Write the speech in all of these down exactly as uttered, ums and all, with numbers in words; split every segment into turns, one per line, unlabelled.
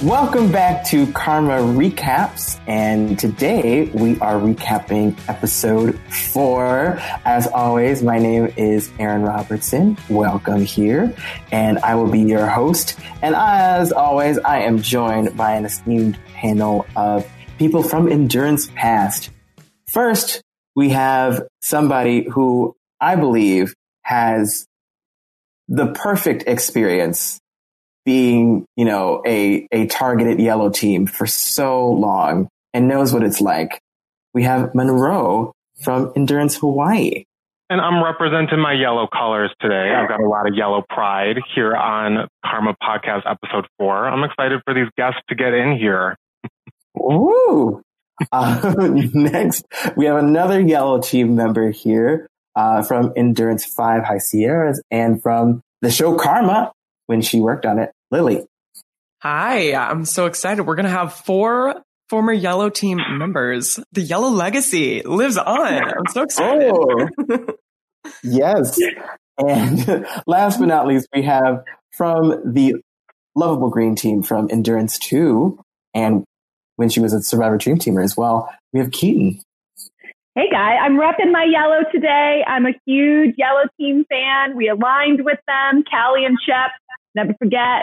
Welcome back to Karma Recaps, and today we are recapping episode four. As always, my name is Aaron Robertson. Welcome here, and I will be your host. And as always, I am joined by an esteemed panel of people from Endurance Past. First, we have somebody who I believe has the perfect experience being, you know, a, a targeted yellow team for so long and knows what it's like. We have Monroe from Endurance Hawaii.
And I'm representing my yellow colors today. I've got a lot of yellow pride here on Karma Podcast episode four. I'm excited for these guests to get in here.
Ooh. Uh, next, we have another yellow team member here uh, from Endurance five High Sierras and from the show Karma, when she worked on it, Lily.
Hi, I'm so excited. We're going to have four former Yellow Team members. The Yellow legacy lives on. I'm so excited.
Oh, yes. And last but not least, we have from the Lovable Green team from Endurance two, and when she was a Survivor Dream Teamer as well, we have Keaton.
Hey guys, I'm repping my yellow today. I'm a huge Yellow Team fan. We aligned with them, Callie and Shep. Never forget.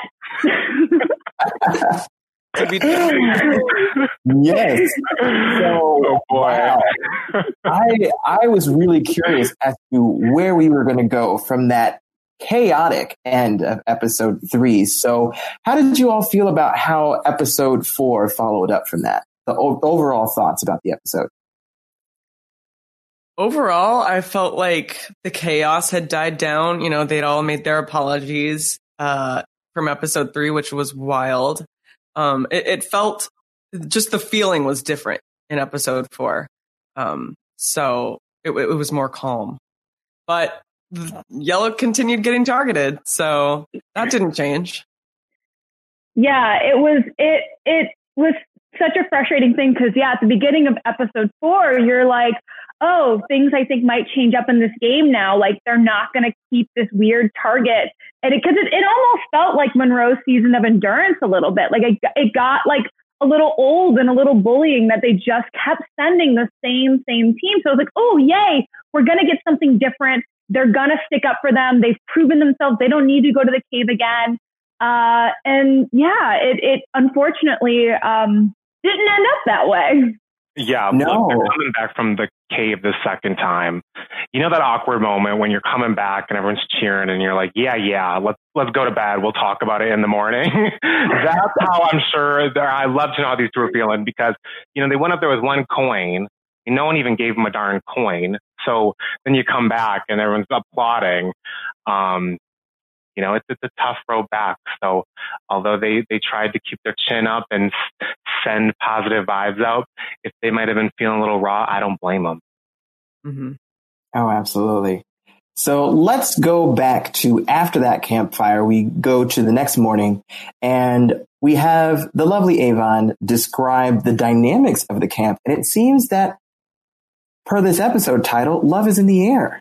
Yes. So,
oh boy.
Wow. I I was really curious as to where we were going to go from that chaotic end of episode three. So, how did you all feel about how episode four followed up from that? The o- overall thoughts about the episode.
Overall, I felt like the chaos had died down. You know, they'd all made their apologies uh, from episode three, which was wild. Um, it, it felt just the feeling was different in episode four. Um, so it, it was more calm. But Yellow continued getting targeted, so that didn't change.
Yeah, it was it it was such a frustrating thing because yeah, at the beginning of episode four, you're like, oh, things I think might change up in this game now. Like they're not going to keep this weird target. And because it, it, it almost felt like Monroe's season of Endurance a little bit. Like it, it got like a little old and a little bullying that they just kept sending the same, same team. So I was like, oh, yay, we're going to get something different. They're going to stick up for them. They've proven themselves. They don't need to go to the cave again. Uh, and yeah, it, it unfortunately um, didn't end up that way.
Yeah,
no.
Look, they're coming back from the cave the second time. You know that awkward moment when you're coming back and everyone's cheering and you're like, yeah, yeah, let's let's go to bed. We'll talk about it in the morning. That's how I'm sure. I love to know how these two are feeling because, you know, they went up there with one coin and no one even gave them a darn coin. So then you come back and everyone's applauding. Um, You know, it's, it's a tough road back. So although they, they tried to keep their chin up and s- send positive vibes out, if they might have been feeling a little raw, I don't blame them.
Mm-hmm.
Oh, absolutely. So let's go back to after that campfire. We go to the next morning and we have the lovely Avon describe the dynamics of the camp. And it seems that per this episode title, love is in the air.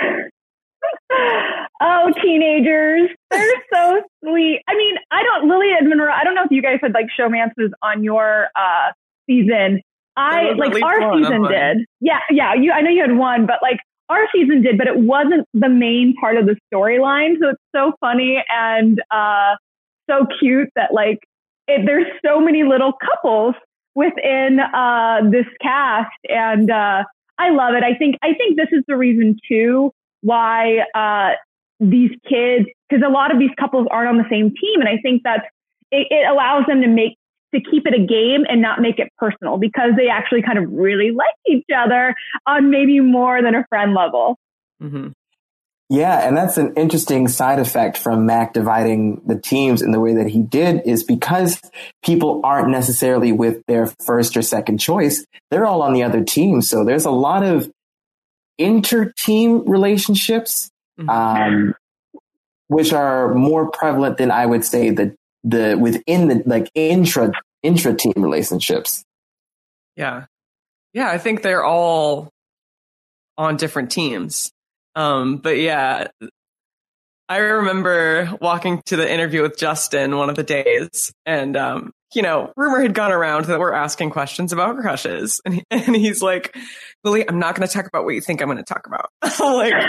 Oh, teenagers. They're so sweet. I mean, I don't, Lily and Monroe, I don't know if you guys had like showmances on your uh, season. I, like our
one,
season did. Yeah, yeah. You, I know you had one, but like our season did, but it wasn't the main part of the storyline. So it's so funny and uh, so cute that like it, there's so many little couples within uh, this cast. And uh, I love it. I think, I think this is the reason too why uh, these kids, because a lot of these couples aren't on the same team. And I think that it, it allows them to make, to keep it a game and not make it personal because they actually kind of really like each other on maybe more than a friend level.
Mm-hmm.
Yeah, and that's an interesting side effect from Mac dividing the teams in the way that he did is because people aren't necessarily with their first or second choice. They're all on the other team. So there's a lot of inter-team relationships,
Mm-hmm.
um, which are more prevalent than I would say the the within the like intra intra team relationships.
Yeah, yeah. I think they're all on different teams. Um, but yeah, I remember walking to the interview with Justin one of the days, and um, you know, rumor had gone around that we're asking questions about crushes. And, he, and he's like, Lily, I'm not going to talk about what you think I'm going to talk about. I'm like,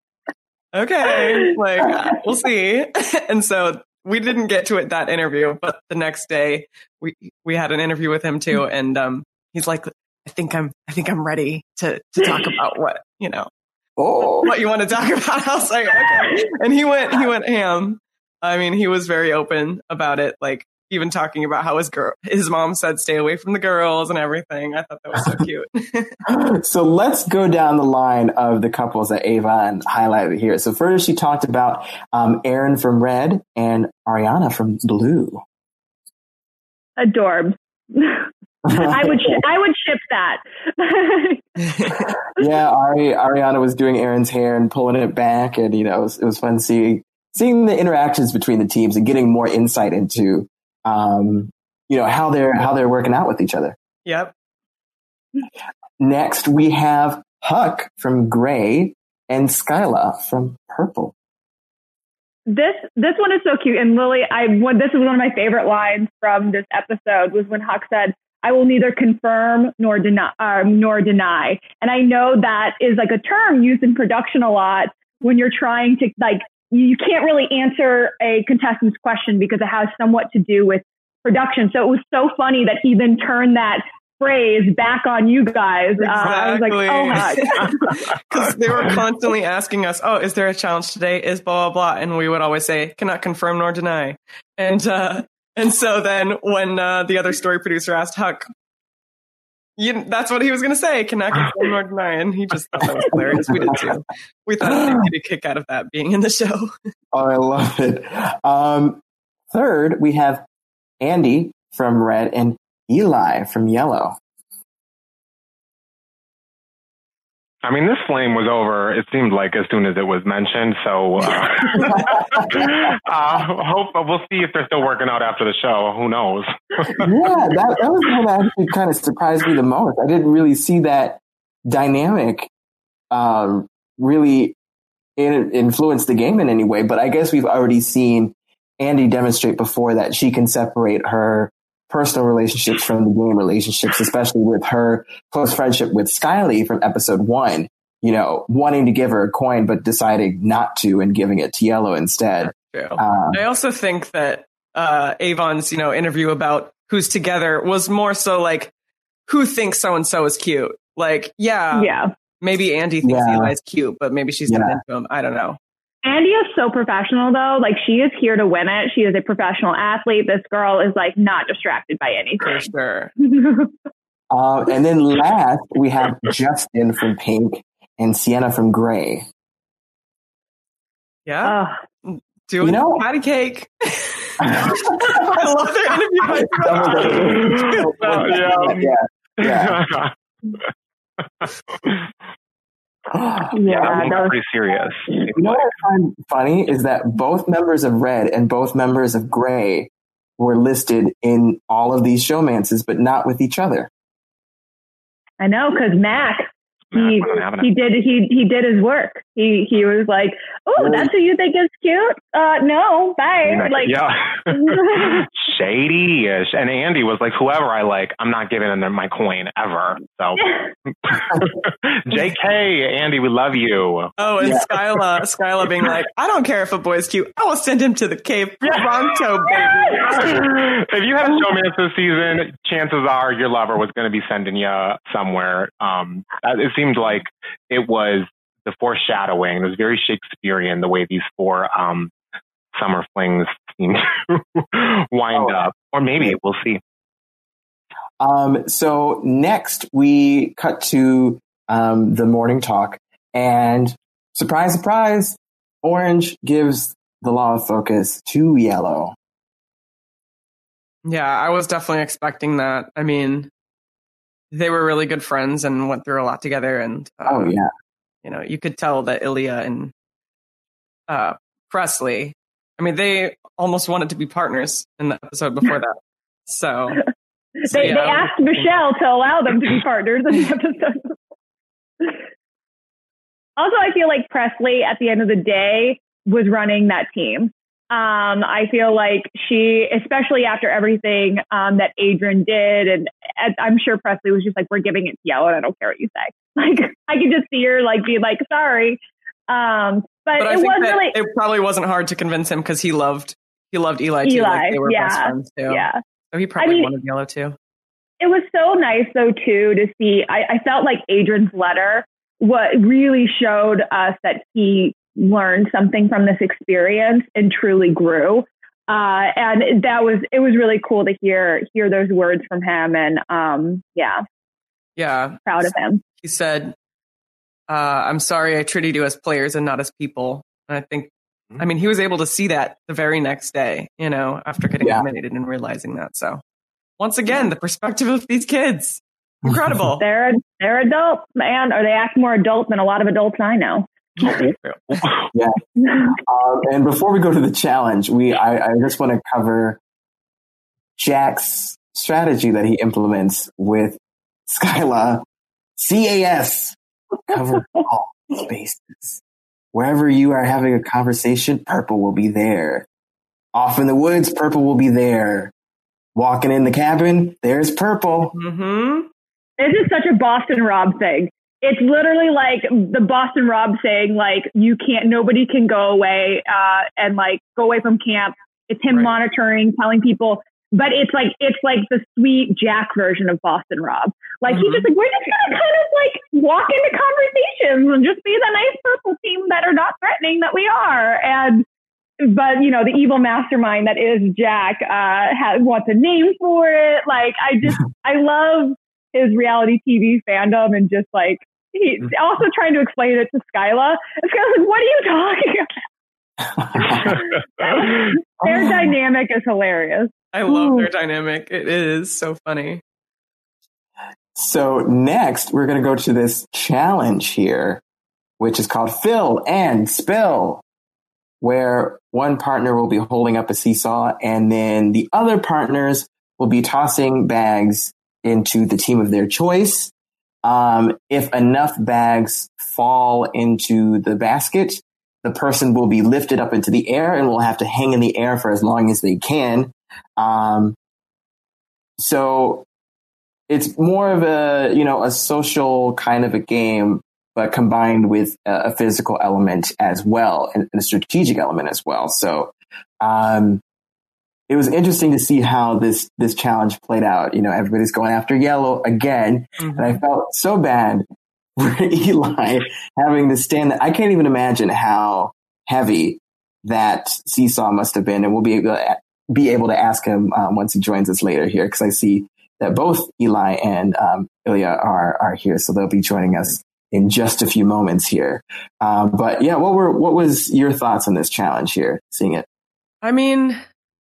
okay, like, uh, we'll see. And so we didn't get to it that interview, but the next day we, we had an interview with him too. And, um, he's like, I think I'm, I think I'm ready to, to talk about what, you know, oh. what you want to talk about. I was like, okay. And he went, he went ham. I mean, he was very open about it. Like, even talking about how his girl, his mom said, stay away from the girls and everything. I thought that was so cute.
So let's go down the line of the couples that Avon highlighted here. So first she talked about um, Aaron from Red and Ariana from Blue.
Adorbs. I would sh- I would ship that.
Yeah, Ari, Ariana was doing Aaron's hair and pulling it back, and you know it was, it was fun seeing seeing the interactions between the teams and getting more insight into um, you know how they're how they're working out with each other.
Yep.
Next, we have Huck from Gray and Skyla from Purple.
This this one is so cute, and Lily, I one, this is one of my favorite lines from this episode was when Huck said, "I will neither confirm nor deny, uh, nor deny." And I know that is like a term used in production a lot when you're trying to like you can't really answer a contestant's question because it has somewhat to do with production. So it was so funny that he then turned that phrase back on you guys.
Exactly.
Uh, I was like, oh my.
Because they were constantly asking us, oh, is there a challenge today? Is blah, blah, blah. And we would always say, cannot confirm nor deny. And uh, and so then when uh, the other story producer asked Huck, you, that's what he was going to say, cannot confirm nor deny. And he just thought that was hilarious. We did too. We thought he'd get a kick out of that being in the show.
Oh, I love it. Um, third, we have Andy from Red and Eli from Yellow.
I mean, this flame was over, it seemed like, as soon as it was mentioned. So uh, uh, hope we'll see if they're still working out after the show. Who knows?
Yeah, that, that was one that actually kind of surprised me the most. I didn't really see that dynamic um, really in, influence the game in any way. But I guess we've already seen Andy demonstrate before that she can separate her personal relationships from the game relationships, especially with her close friendship with Skyly from episode one, you know, wanting to give her a coin, but deciding not to and giving it to Yellow instead.
Um, I also think that uh, Avon's, you know, interview about who's together was more so like, who thinks so-and-so is cute? Like, yeah,
yeah.
maybe Andy thinks
yeah.
Eli's cute, but maybe she's not yeah. into him. I don't know.
Andy is so professional, though. Like, she is here to win it. She is a professional athlete. This girl is, like, not distracted by anything.
For sure.
uh, and then last, we have Justin from Pink and Sienna from Gray.
Yeah. Uh, Doing
you know,
patty cake. I love their interview.
uh, yeah.
Yeah. Yeah.
yeah, yeah that was pretty serious.
You know what I find funny is that both members of Red and both members of Gray were listed in all of these showmances, but not with each other.
I know, because Mac, he he did he he did his work. He he was like, oh, that's who you think is cute? Uh, no, bye. Like,
yeah, shady. And Andy was like, whoever I like, I'm not giving them my coin ever. So, J K, Andy, we love you.
Oh, and yeah. Skyla, Skyla being like, I don't care if a boy's cute. I will send him to the cave pronto, baby.
If you had a showmance this season, chances are your lover was going to be sending you somewhere. Um, it seemed like it was the foreshadowing. It was very Shakespearean the way these four um, summer flings seem to wind oh. up. Or maybe we'll see.
Um, so next we cut to um, the morning talk, and surprise, surprise, Orange gives the law of focus to Yellow.
Yeah, I was definitely expecting that. I mean, they were really good friends and went through a lot together. And uh,
oh yeah,
you know, you could tell that Ilya and uh, Presley, I mean, they almost wanted to be partners in the episode before that. So, so
they,
yeah,
they asked Michelle to allow them to be partners in the episode. Also, I feel like Presley, at the end of the day, was running that team. Um, I feel like she, especially after everything um, that Adrian did, and, and I'm sure Presley was just like, we're giving it to Yellow, and I don't care what you say. Like, I could just see her like be like, sorry. Um, but,
but I
it
think
was
that
really,
it probably wasn't hard to convince him because he loved he loved Eli too.
Eli,
Like they were
yeah,
best friends too.
Yeah.
So he probably
I mean,
wanted Yellow too.
It was so nice though too to see. I, I felt like Adrian's letter what really showed us that he learned something from this experience and truly grew. Uh, and that was, it was really cool to hear, hear those words from him. And, um, yeah.
Yeah.
Proud of him.
He said, uh, I'm sorry I treated you as players and not as people. And I think, I mean, he was able to see that the very next day, you know, after getting
yeah.
eliminated and realizing that. So once again, the perspective of these kids, incredible.
they're, they're adults, man, or they act more adult than a lot of adults I know.
yeah. Um, and before we go to the challenge, we I, I just want to cover Jack's strategy that he implements with Skyla. C A S, cover all spaces. Wherever you are having a conversation, Purple will be there. Off in the woods, Purple will be there. Walking in the cabin, there's Purple.
Mm-hmm.
This is such a Boston Rob thing. It's literally like the Boston Rob saying, like, you can't, nobody can go away uh, and like go away from camp. It's him right. monitoring, telling people, but it's like, it's like the sweet Jack version of Boston Rob. Like, mm-hmm. he's just like, we're just going to kind of like walk into conversations and just be the nice Purple team that are not threatening that we are. And, but you know, the evil mastermind that is Jack uh, has, wants a name for it. Like, I just, I love his reality T V fandom and just like, he's also trying to explain it to Skyla. And Skyla's like, what are you talking about? Their dynamic is hilarious.
I love their dynamic. It is so funny.
So next, we're going to go to this challenge here, which is called Fill and Spill, where one partner will be holding up a seesaw and then the other partners will be tossing bags into the team of their choice. Um, if enough bags fall into the basket, the person will be lifted up into the air and will have to hang in the air for as long as they can. Um, so it's more of a, you know, a social kind of a game, but combined with a, a physical element as well and, and a strategic element as well. So, um, it was interesting to see how this, this challenge played out. You know, everybody's going after Yellow again. Mm-hmm. And I felt so bad for Eli having to stand there. I can't even imagine how heavy that seesaw must have been. And we'll be able to, be able to ask him um, once he joins us later here, because I see that both Eli and um, Ilya are, are here. So they'll be joining us in just a few moments here. Um, but yeah, what were, what was your thoughts on this challenge here, seeing it?
I mean,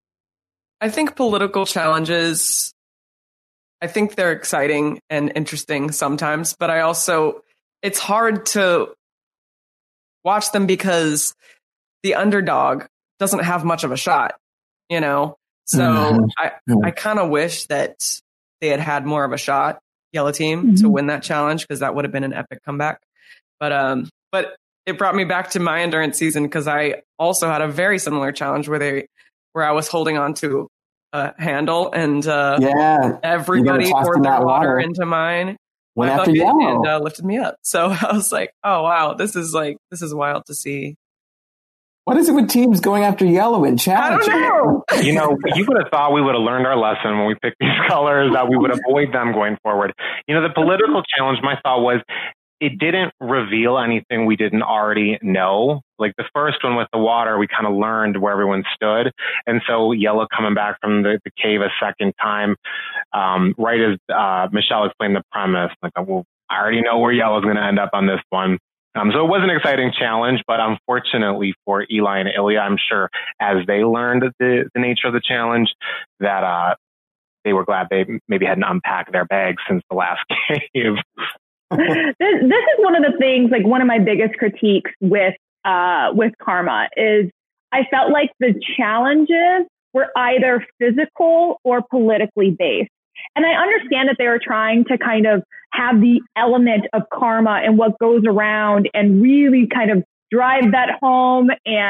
I think political challenges, I think they're exciting and interesting sometimes, but I also, it's hard to watch them because the underdog doesn't have much of a shot, you know? So mm-hmm. I, I kind of wish that they had had more of a shot, Yellow Team, mm-hmm. to win that challenge, because that would have been an epic comeback. But, um, but it brought me back to my endurance season, because I also had a very similar challenge where they, where I was holding on to a handle and uh,
yeah,
everybody poured their water, water into mine.
Went after Yellow
and uh, lifted me up. So I was like, oh wow, this is like this is wild to see.
What is it with teams going after Yellow in challenge?
I don't know.
You know, you would have thought we would have learned our lesson when we picked these colors, that we would avoid them going forward. You know, the political challenge, my thought was, it didn't reveal anything we didn't already know. Like the first one with the water, we kind of learned where everyone stood. And so Yellow coming back from the, the cave a second time, um, right as uh, Michelle explained the premise, like, well, I already know where Yellow's going to end up on this one. Um, so it was an exciting challenge, but unfortunately for Eli and Ilya, I'm sure as they learned the, the nature of the challenge, that uh, they were glad they maybe hadn't unpacked their bags since the last cave.
this, this is one of the things, like one of my biggest critiques with uh, with Karma is I felt like the challenges were either physical or politically based. And I understand that they were trying to kind of have the element of karma and what goes around and really kind of drive that home and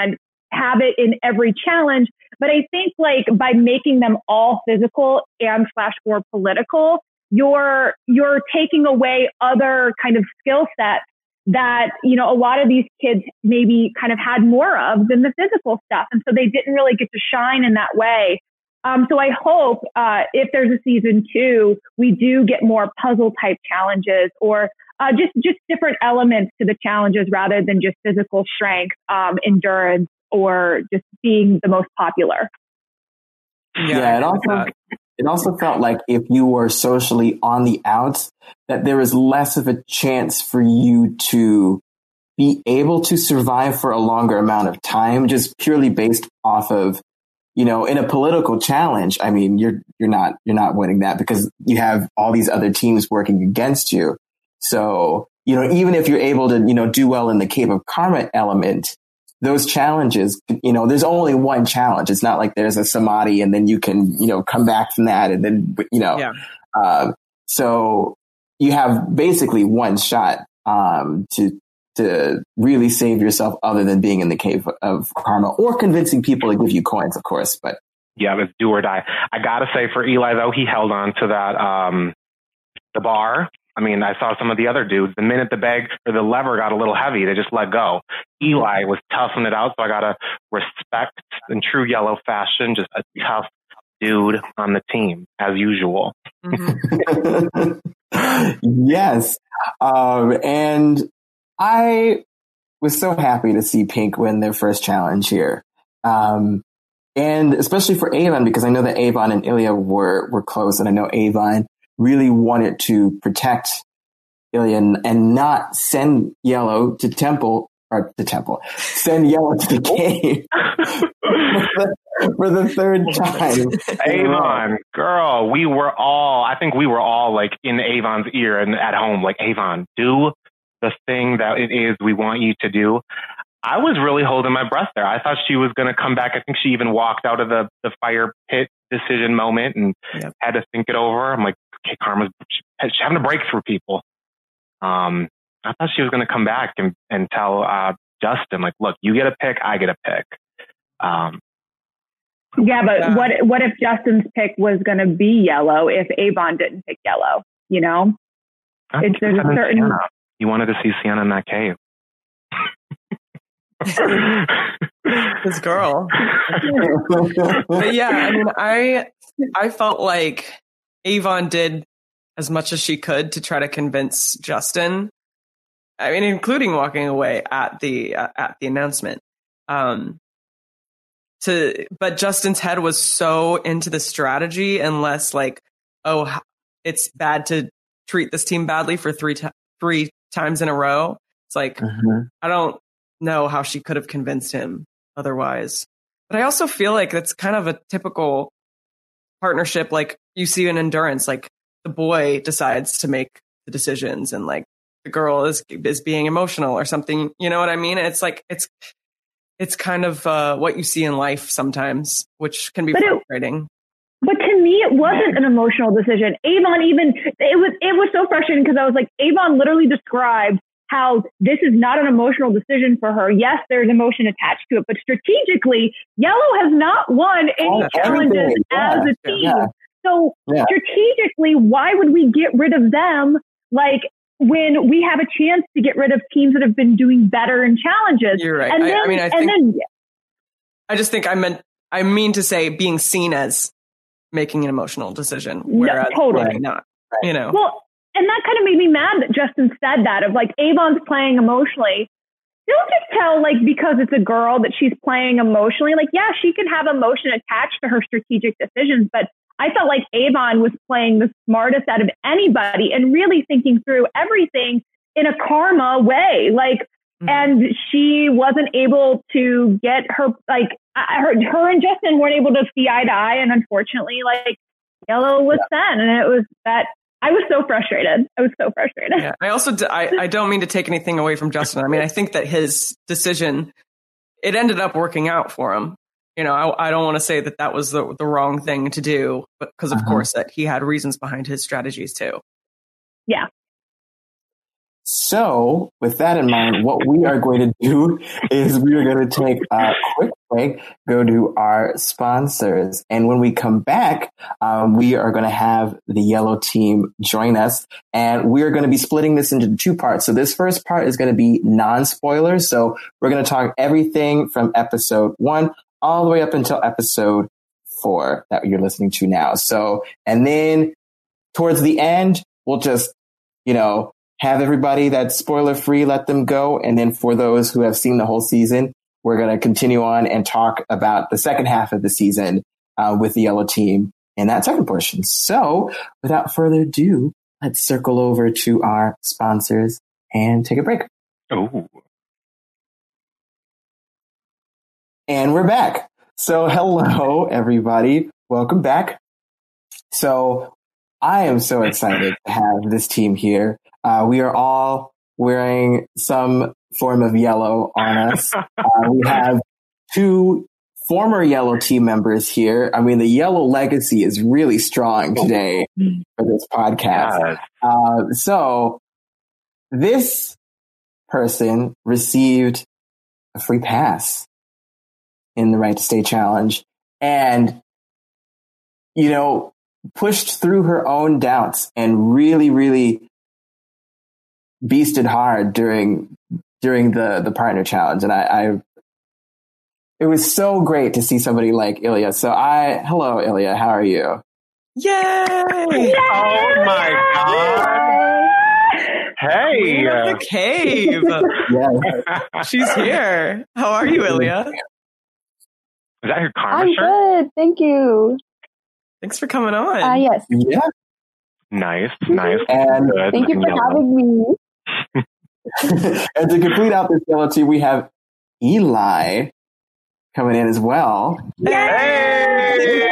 have it in every challenge. But I think like by making them all physical and slash or political, you're, you're taking away other kind of skill sets that, you know, a lot of these kids maybe kind of had more of than the physical stuff. And so they didn't really get to shine in that way. Um, so I hope uh, if there's a season two, we do get more puzzle type challenges or uh, just, just different elements to the challenges rather than just physical strength, um, endurance, or just being the most popular.
Yeah, yeah it also it also felt like if you were socially on the outs, that there was less of a chance for you to be able to survive for a longer amount of time, just purely based off of, you know, in a political challenge. I mean, you're you're not you're not winning that because you have all these other teams working against you. So, you know, even if you're able to, you know, do well in the Cave of Karma element, those challenges, you know, there's only one challenge. It's not like there's a samadhi and then you can, you know, come back from that and then, you know, yeah. um, so you have basically one shot, um, to, to really save yourself other than being in the Cave of Karma or convincing people to give you coins, of course, but.
Yeah, it's do or die. I gotta say for Eli though, he held on to that, um, the bar. I mean, I saw some of the other dudes, the minute the bag or the lever got a little heavy, they just let go. Eli was toughing it out, so I got to respect in true Yellow fashion, just a tough dude on the team, as usual.
Mm-hmm. Yes. Um, and I was so happy to see Pink win their first challenge here. Um, and especially for Avon, because I know that Avon and Ilya were, were close, and I know Avon really wanted to protect Ilya and, and not send Yellow to Temple, or to Temple, send Yellow to the cave for, the, for the third time.
Avon, girl, we were all, I think we were all like in Avon's ear and at home, like, Avon, do the thing that it is we want you to do. I was really holding my breath there. I thought she was going to come back. I think she even walked out of the, the fire pit decision moment and yep. had to think it over. I'm like, okay, Karma's she's having to break through people. Um, I thought she was going to come back and, and tell uh, Justin, like, look, you get a pick, I get a pick. Um,
yeah, but yeah. what what if Justin's pick was going to be Yellow if Avon didn't pick Yellow? You know, it's there's a certain.
Sienna. You wanted to see Sienna in that cave.
This girl. But yeah, I mean, I I felt like Avon did as much as she could to try to convince Justin. I mean, including walking away at the uh, at the announcement. Um, to but Justin's head was so into the strategy and less like, oh, it's bad to treat this team badly for three t- three times in a row. It's like mm-hmm. I don't know how she could have convinced him otherwise. But I also feel like that's kind of a typical partnership, like you see in endurance, like the boy decides to make the decisions and like the girl is is being emotional or something. You know what I mean? It's like it's it's kind of uh, what you see in life sometimes, which can be but frustrating. It,
but to me, it wasn't an emotional decision. Avon even it was it was so frustrating because I was like, Avon literally described how this is not an emotional decision for her. Yes, there's emotion attached to it, but strategically, Yellow has not won any oh, challenges yeah, as a team. Yeah. So yeah. strategically, why would we get rid of them? Like when we have a chance to get rid of teams that have been doing better in challenges.
You're right.
And
I,
then,
I mean, I
and
think,
then,
I just think I meant, I mean to say being seen as making an emotional decision, whereas
no, totally
not, you know.
Well, and that kind of made me mad that Justin said that of like Avon's playing emotionally. Don't just tell like because it's a girl that she's playing emotionally. Like, yeah, she can have emotion attached to her strategic decisions, but I felt like Avon was playing the smartest out of anybody and really thinking through everything in a karma way. Like, mm-hmm. and she wasn't able to get her, like her, her and Justin weren't able to see eye to eye. And unfortunately, like Yellow was yeah. sent, and it was that I was so frustrated. I was so frustrated.
Yeah, I also, d- I, I don't mean to take anything away from Justin. I mean, I think that his decision, it ended up working out for him. You know, I, I don't want to say that that was the, the wrong thing to do, but because of uh-huh. course that he had reasons behind his strategies too.
Yeah.
So, with that in mind, what we are going to do is we are going to take a quick break, go to our sponsors, and when we come back, um, we are going to have the yellow team join us, and we are going to be splitting this into two parts. So this first part is going to be non-spoilers. So we're going to talk everything from episode one all the way up until episode four that you're listening to now. So, and then towards the end, we'll just, you know, have everybody that's spoiler free, let them go. And then for those who have seen the whole season, we're going to continue on and talk about the second half of the season uh, with the yellow team in that second portion. So without further ado, let's circle over to our sponsors and take a break.
Oh.
And we're back. So hello, everybody. Welcome back. So I am so excited to have this team here. Uh, we are all wearing some form of yellow on us. Uh, we have two former yellow team members here. I mean, the yellow legacy is really strong today for this podcast. Uh, so this person received a free pass in the Right to Stay Challenge and, you know, pushed through her own doubts and really, really beasted hard during during the the partner challenge. And I, I it was so great to see somebody like Ilya. So I hello Ilya, how are you?
Yay!
Yay! Oh my god! Hey,
Queen of the cave.
Yes.
She's here. How are you, Ilya?
Is that your karma
I'm
shirt?
good, thank you.
Thanks for coming on.
Uh, yes.
Yeah.
Nice, nice.
And
Good.
Thank you for
Yellow.
having me.
and to complete out this yellow team, we have Eli coming in as well.
Hey!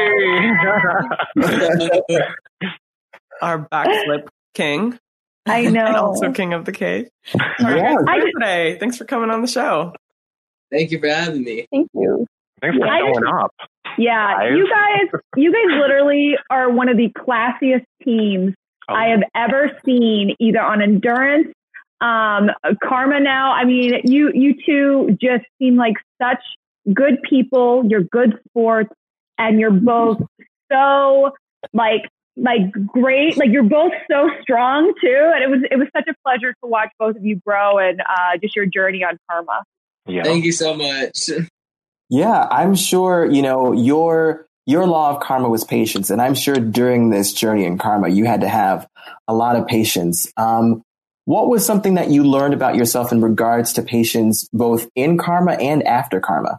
Our backflip king.
I know.
And also king of the cave. How are you
Yes.
guys doing today? Thanks for coming on the show.
Thank you for having me.
Thank you.
Thanks for
I
showing
just-
up.
Yeah,
Guys.
you guys, you guys literally are one of the classiest teams
Oh.
I have ever seen, either on endurance, um, Karma. Now, I mean, you you two just seem like such good people. You're good sports, and you're both so like like great. Like you're both so strong too. And it was it was such a pleasure to watch both of you grow and uh, just your journey on Karma.
Yeah.
Thank you so much.
Yeah, I'm sure, you know, your your law of karma was patience. And I'm sure during this journey in karma, you had to have a lot of patience. Um, what was something that you learned about yourself in regards to patience, both in karma and after karma?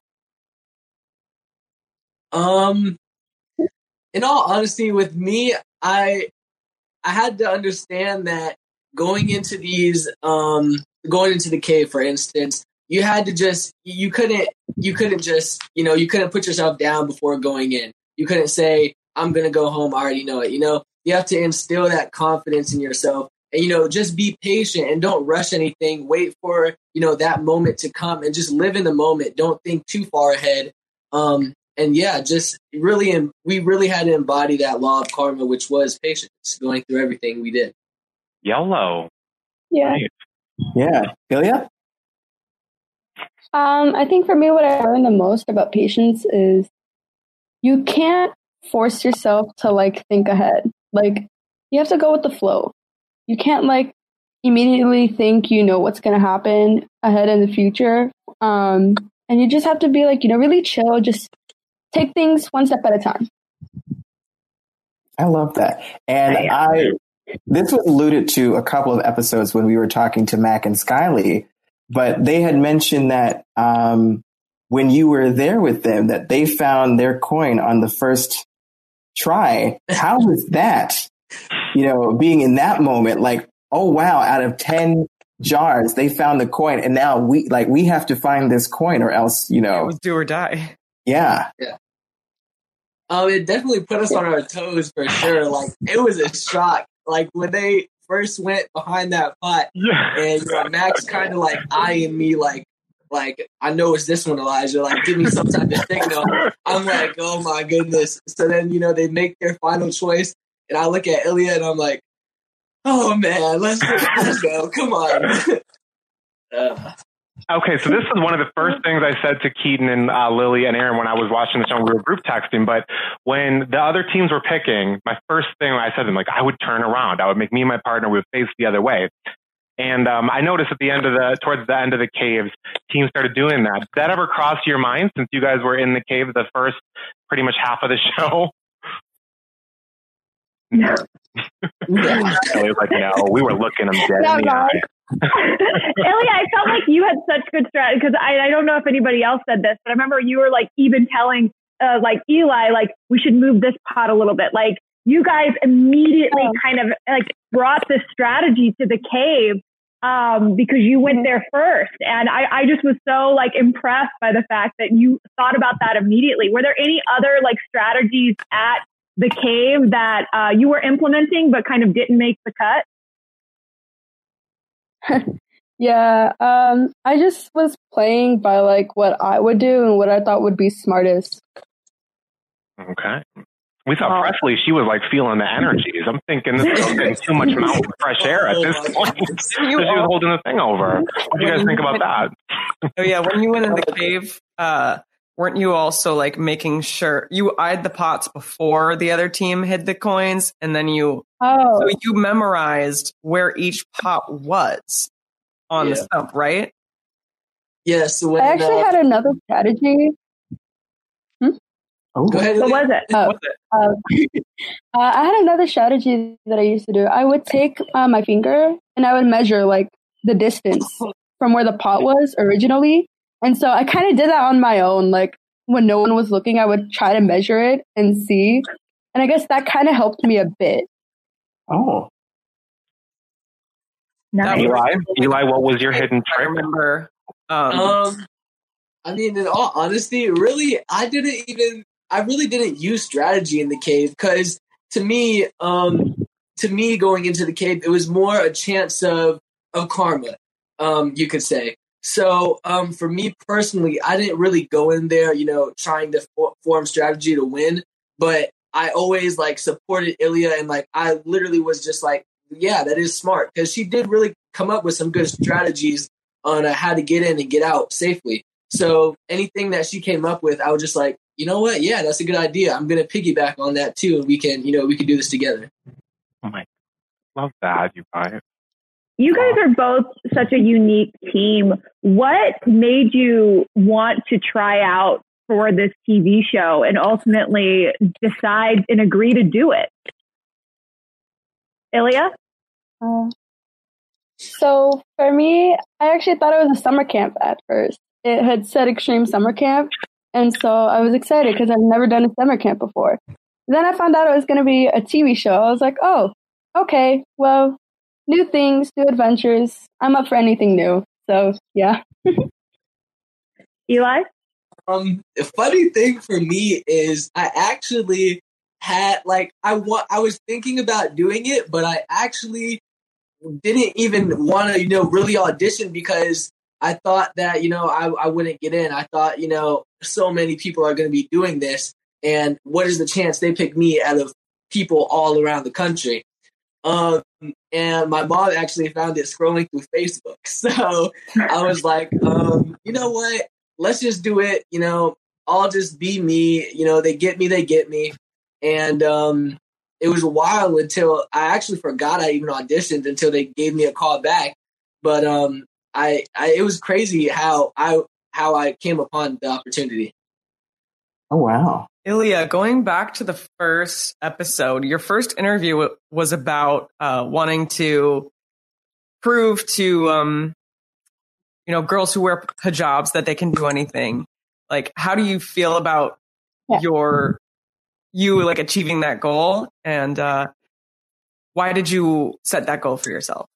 Um, in all honesty, with me, I I had to understand that going into these, um, going into the cave, for instance, you had to just you couldn't you couldn't just you know you couldn't put yourself down before going in. You couldn't say, "I'm gonna go home. I already know it." You know, you have to instill that confidence in yourself, and you know, just be patient and don't rush anything. Wait for you know that moment to come, and just live in the moment. Don't think too far ahead. Um, and yeah, just really, and we really had to embody that law of karma, which was patience, going through everything we did.
Yellow.
Yeah.
Nice.
Yeah. Ilya?
Um, I think for me, what I learned the most about patience is you can't force yourself to like think ahead. Like you have to go with the flow. You can't like immediately think you know what's going to happen ahead in the future. Um, and you just have to be like, you know, really chill. Just take things one step at a time.
I love that. And I, this was alluded to a couple of episodes when we were talking to Mac and Skyly, but they had mentioned that um, when you were there with them, that they found their coin on the first try. How was that? You know, being in that moment, like, oh wow, out of ten jars, they found the coin, and now we like we have to find this coin, or else, you
It
know,
was do or die.
yeah.
Um, it definitely put us on our toes for sure. Like it was a shock. Like when they first went behind that pot,
Yeah.
and you know, Max kind of like eyeing me, like, like I know it's this one, Elijah. Like, give me some type of signal. I'm like, oh my goodness. So then, you know, they make their final choice, and I look at Ilya, and I'm like, Oh man, let's let's go. Come on. uh.
Okay, so this is one of the first things I said to Keaton and uh, Lily and Aaron when I was watching the show. We were group texting, but when the other teams were picking, my first thing I said to them, like, I would turn around. I would make me and my partner, we would face the other way. And um, I noticed at the end of the, towards the end of the caves, teams started doing that. Did that ever cross your mind since you guys were in the cave the first pretty much half of the show?
No.
Ellie's like, no, we were looking them dead in the eye.
Ellie, I felt like you had such good strategy because I, I don't know if anybody else said this, but I remember you were like even telling uh, like Eli, like we should move this pot a little bit. Like you guys immediately oh. kind of like brought this strategy to the cave um, because you went there first. And I, I just was so like impressed by the fact that you thought about that immediately. Were there any other like strategies at the cave that uh, you were implementing but kind of didn't make the cut?
yeah, um, I just was playing by like what I would do and what I thought would be smartest.
Okay. We thought oh. Presley, she was like feeling the energies. I'm thinking this is getting too much mountain fresh air at this point. She was holding the thing over. What do you guys think about that?
Oh yeah, when you went in the cave, uh, weren't you also like making sure you eyed the pots before the other team hid the coins, and then you
oh.
so you memorized where each pot was on
yeah.
the stump, right?
Yes. Yeah, so
I actually uh, had another strategy. Hmm?
Oh, go ahead.
What was it?
Uh, uh, uh, I had another strategy that I used to do. I would take uh, my finger and I would measure like the distance from where the pot was originally. And so I kind of did that on my own. Like when no one was looking, I would try to measure it and see. And I guess that kind of helped me a bit.
Oh.
Nice.
Eli, Eli, what was your hidden trick?
I remember. Um,
um, I mean, in all honesty, really, I didn't even, I really didn't use strategy in the cave because to me, um, to me going into the cave, it was more a chance of, of karma, um, you could say. So um, for me personally, I didn't really go in there, you know, trying to for- form strategy to win. But I always like supported Ilya, and like I literally was just like, yeah, that is smart because she did really come up with some good strategies on uh, how to get in and get out safely. So anything that she came up with, I was just like, you know what? Yeah, that's a good idea. I'm gonna piggyback on that too, and we can, you know, we can do this together.
Oh my, love that, you guys.
You guys are both such a unique team. What made you want to try out for this T V show and ultimately decide and agree to do it? Ilya?
Uh, so for me, I actually thought it was a summer camp at first. It had said Extreme Summer Camp. And so I was excited because I've never done a summer camp before. Then I found out it was going to be a T V show. I was like, oh, okay, well, new things, new adventures. I'm up for anything new. So, yeah.
Eli?
Um, the funny thing for me is I actually had, like, I wa- I was thinking about doing it, but I actually didn't even want to, you know, really audition because I thought that, you know, I, I wouldn't get in. I thought, you know, so many people are going to be doing this. And what is the chance they pick me out of people all around the country? Um, and my mom actually found it scrolling through Facebook. So I was like, um, you know what? Let's just do it. You know, I'll just be me. You know, they get me, they get me. And um, it was a while until I actually forgot I even auditioned until they gave me a call back. But um, I, I it was crazy how I how I came upon the opportunity.
Oh, wow.
Ilya, going back to the first episode, your first interview was about uh, wanting to prove to, um, you know, girls who wear hijabs that they can do anything. Like, how do you feel about yeah. your, you like achieving that goal? And uh, why did you set that goal for yourself?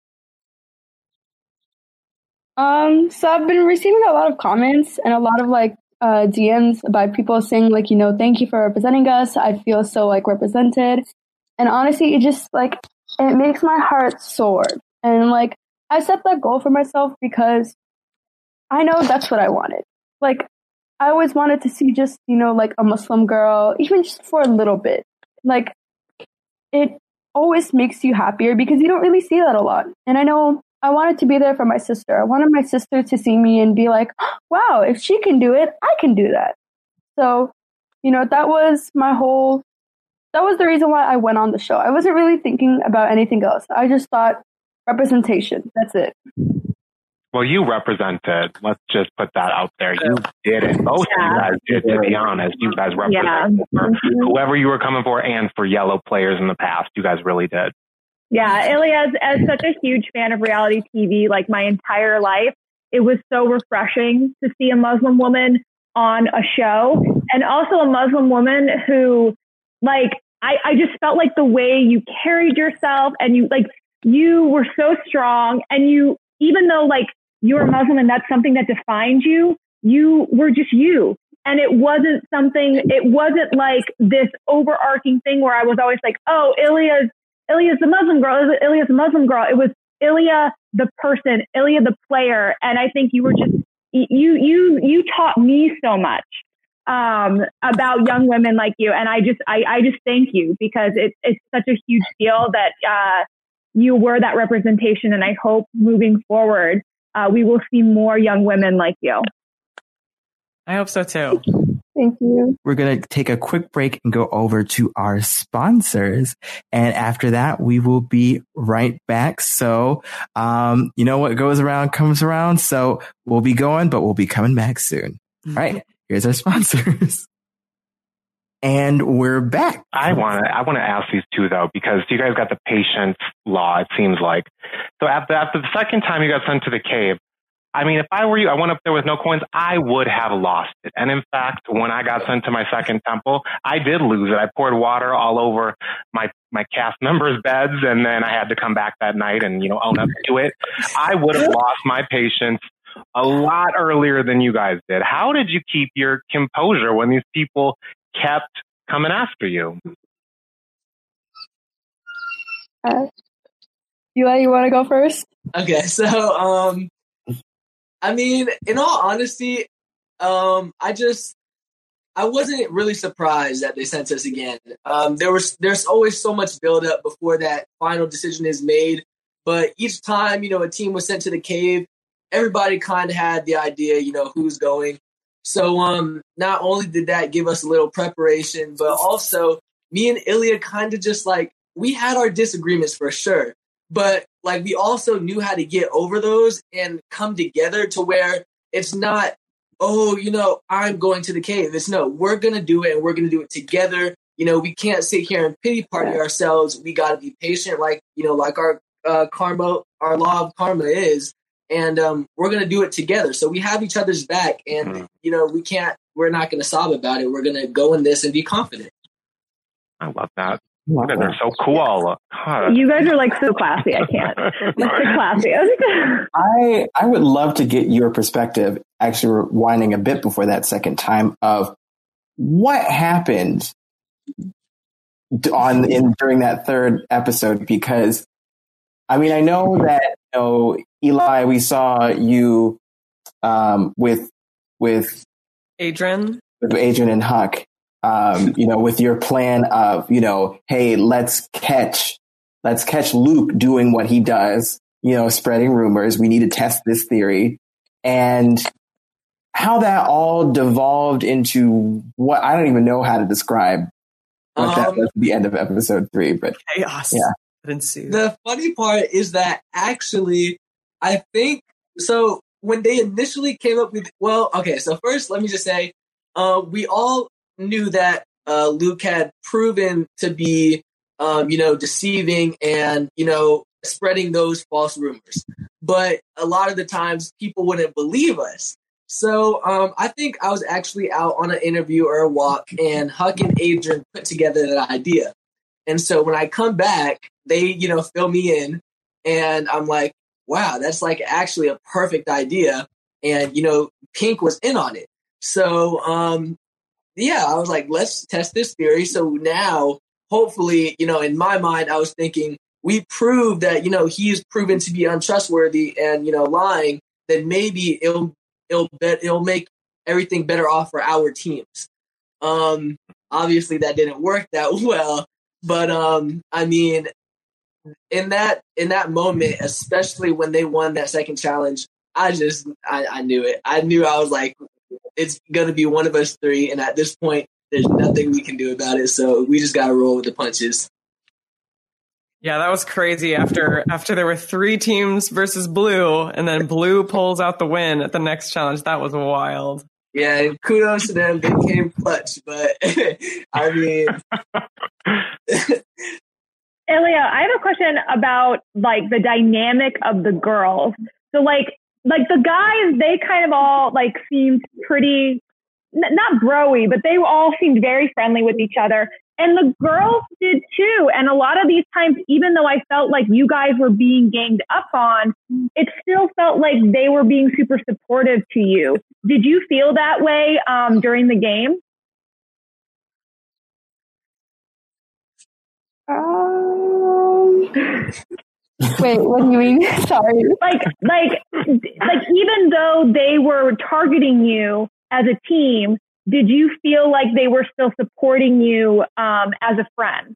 Um, so I've been receiving a lot of comments and a lot of like uh, D Ms by people saying like, you know, thank you for representing us. I feel so like represented. And honestly, it just like, it makes my heart soar. And like, I set that goal for myself because I know that's what I wanted. Like, I always wanted to see just, you know, like a Muslim girl, even just for a little bit. Like, it always makes you happier because you don't really see that a lot. And I know I wanted to be there for my sister. I wanted my sister to see me and be like, wow, if she can do it, I can do that. So, you know, that was my whole, that was the reason why I went on the show. I wasn't really thinking about anything else. I just thought representation. That's it.
Well, you represented. Let's just put that out there. You did it. Both yeah. of you guys did, to be honest. You guys represented yeah. for whoever you were coming for and for yellow players in the past. You guys really did.
Yeah, Ilya, as such a huge fan of reality T V, like my entire life, it was so refreshing to see a Muslim woman on a show, and also a Muslim woman who, like, I, I just felt like the way you carried yourself, and you, like, you were so strong, and you, even though, like, you were Muslim and that's something that defined you, you were just you. And it wasn't something, it wasn't like this overarching thing where I was always like, oh, Ilya's, Ilya's the Muslim girl, Ilya's the Muslim girl. It was Ilya the person, Ilya the player. And I think you were just, you, you, you taught me so much um, about young women like you. And I just, I, I just thank you because it, it's such a huge deal that uh, you were that representation. And I hope moving forward, uh, we will see more young women like you.
I hope so too.
Thank you.
We're going to take a quick break and go over to our sponsors. And after that, we will be right back. So, um, you know what goes around comes around. So we'll be going, but we'll be coming back soon. All right. Here's our sponsors. And we're back.
I want to, I want to ask these two though, because you guys got the patience law, it seems like. So after, after the second time you got sent to the cave, I mean, if I were you, I went up there with no coins, I would have lost it. And in fact, when I got sent to my second temple, I did lose it. I poured water all over my, my cast members' beds, and then I had to come back that night and, you know, own up to it. I would have lost my patience a lot earlier than you guys did. How did you keep your composure when these people kept coming after you?
Uh, you, you want to go first?
Okay, so, um, I mean, in all honesty, um, I just, I wasn't really surprised that they sent us again. Um, there was, there's always so much buildup before that final decision is made. But each time, you know, a team was sent to the cave, everybody kind of had the idea, you know, who's going. So um, not only did that give us a little preparation, but also me and Ilya kind of just like, we had our disagreements for sure. But like we also knew how to get over those and come together to where it's not, oh, you know, I'm going to the cave. It's no, we're going to do it and we're going to do it together. You know, we can't sit here and pity party ourselves. We got to be patient, like, you know, like our uh, karma, our law of karma is. And um, we're going to do it together. So we have each other's back and, mm-hmm. you know, we can't, we're not going to sob about it. We're going to go in this and be confident.
I love that. You guys are so cool. God.
You guys are like so classy. I can't. Like the classiest.
I I would love to get your perspective, actually rewinding a bit before that second time, of what happened on in during that third episode. Because I mean, I know that you know, Eli, we saw you um, with with
Adrian,
with Adrian and Huck. Um, you know, with your plan of, you know, hey, let's catch, let's catch Luke doing what he does, you know, spreading rumors. We need to test this theory, and how that all devolved into what I don't even know how to describe what um, that was at the end of episode three, but
chaos.
Yeah.
I didn't see it.
The funny part is that actually, I think, so when they initially came up with, well, okay, so first let me just say, uh, we all knew that uh, Luke had proven to be, um, you know, deceiving and, you know, spreading those false rumors. But a lot of the times people wouldn't believe us. So um, I think I was actually out on an interview or a walk, and Huck and Adrian put together that idea. And so when I come back, they, you know, fill me in, and I'm like, wow, that's like actually a perfect idea. And, you know, Pink was in on it. So, um, yeah, I was like, let's test this theory. So now, hopefully, you know, in my mind, I was thinking we proved that, you know, he's proven to be untrustworthy and, you know, lying, then maybe it'll, it'll bet, it'll make everything better off for our teams. Um, obviously that didn't work that well, but, um, I mean, in that in that moment, especially when they won that second challenge, I just I, I knew it. I knew I was like, it's gonna be one of us three, and at this point, there's nothing we can do about it. So we just gotta roll with the punches.
Yeah, that was crazy. After after there were three teams versus Blue, and then Blue pulls out the win at the next challenge. That was wild.
Yeah, and kudos to them. They came clutch, but I mean,
Ilya, I have a question about like the dynamic of the girls. So like like the guys, they kind of all like seemed pretty n- not broy, but they all seemed very friendly with each other. And the girls did too. And a lot of these times, even though I felt like you guys were being ganged up on, it still felt like they were being super supportive to you. Did you feel that way um, during the game?
Um, wait, what do you mean? Sorry.
Like, like, like, even though they were targeting you as a team, did you feel like they were still supporting you um, as a friend?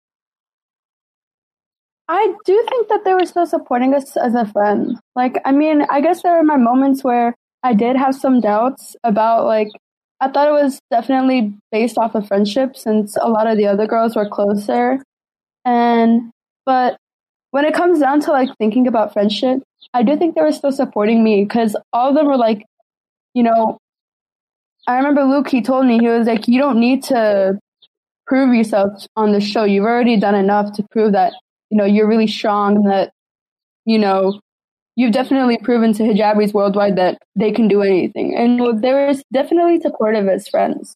I do think that they were still supporting us as a friend. Like, I mean, I guess there were my moments where I did have some doubts about, like, I thought it was definitely based off of friendship since a lot of the other girls were closer. And, but when it comes down to, like, thinking about friendship, I do think they were still supporting me because all of them were like, you know, I remember Luke, he told me, he was like, you don't need to prove yourself on the show. You've already done enough to prove that, you know, you're really strong and that, you know, you've definitely proven to hijabis worldwide that they can do anything. And they were definitely supportive as friends.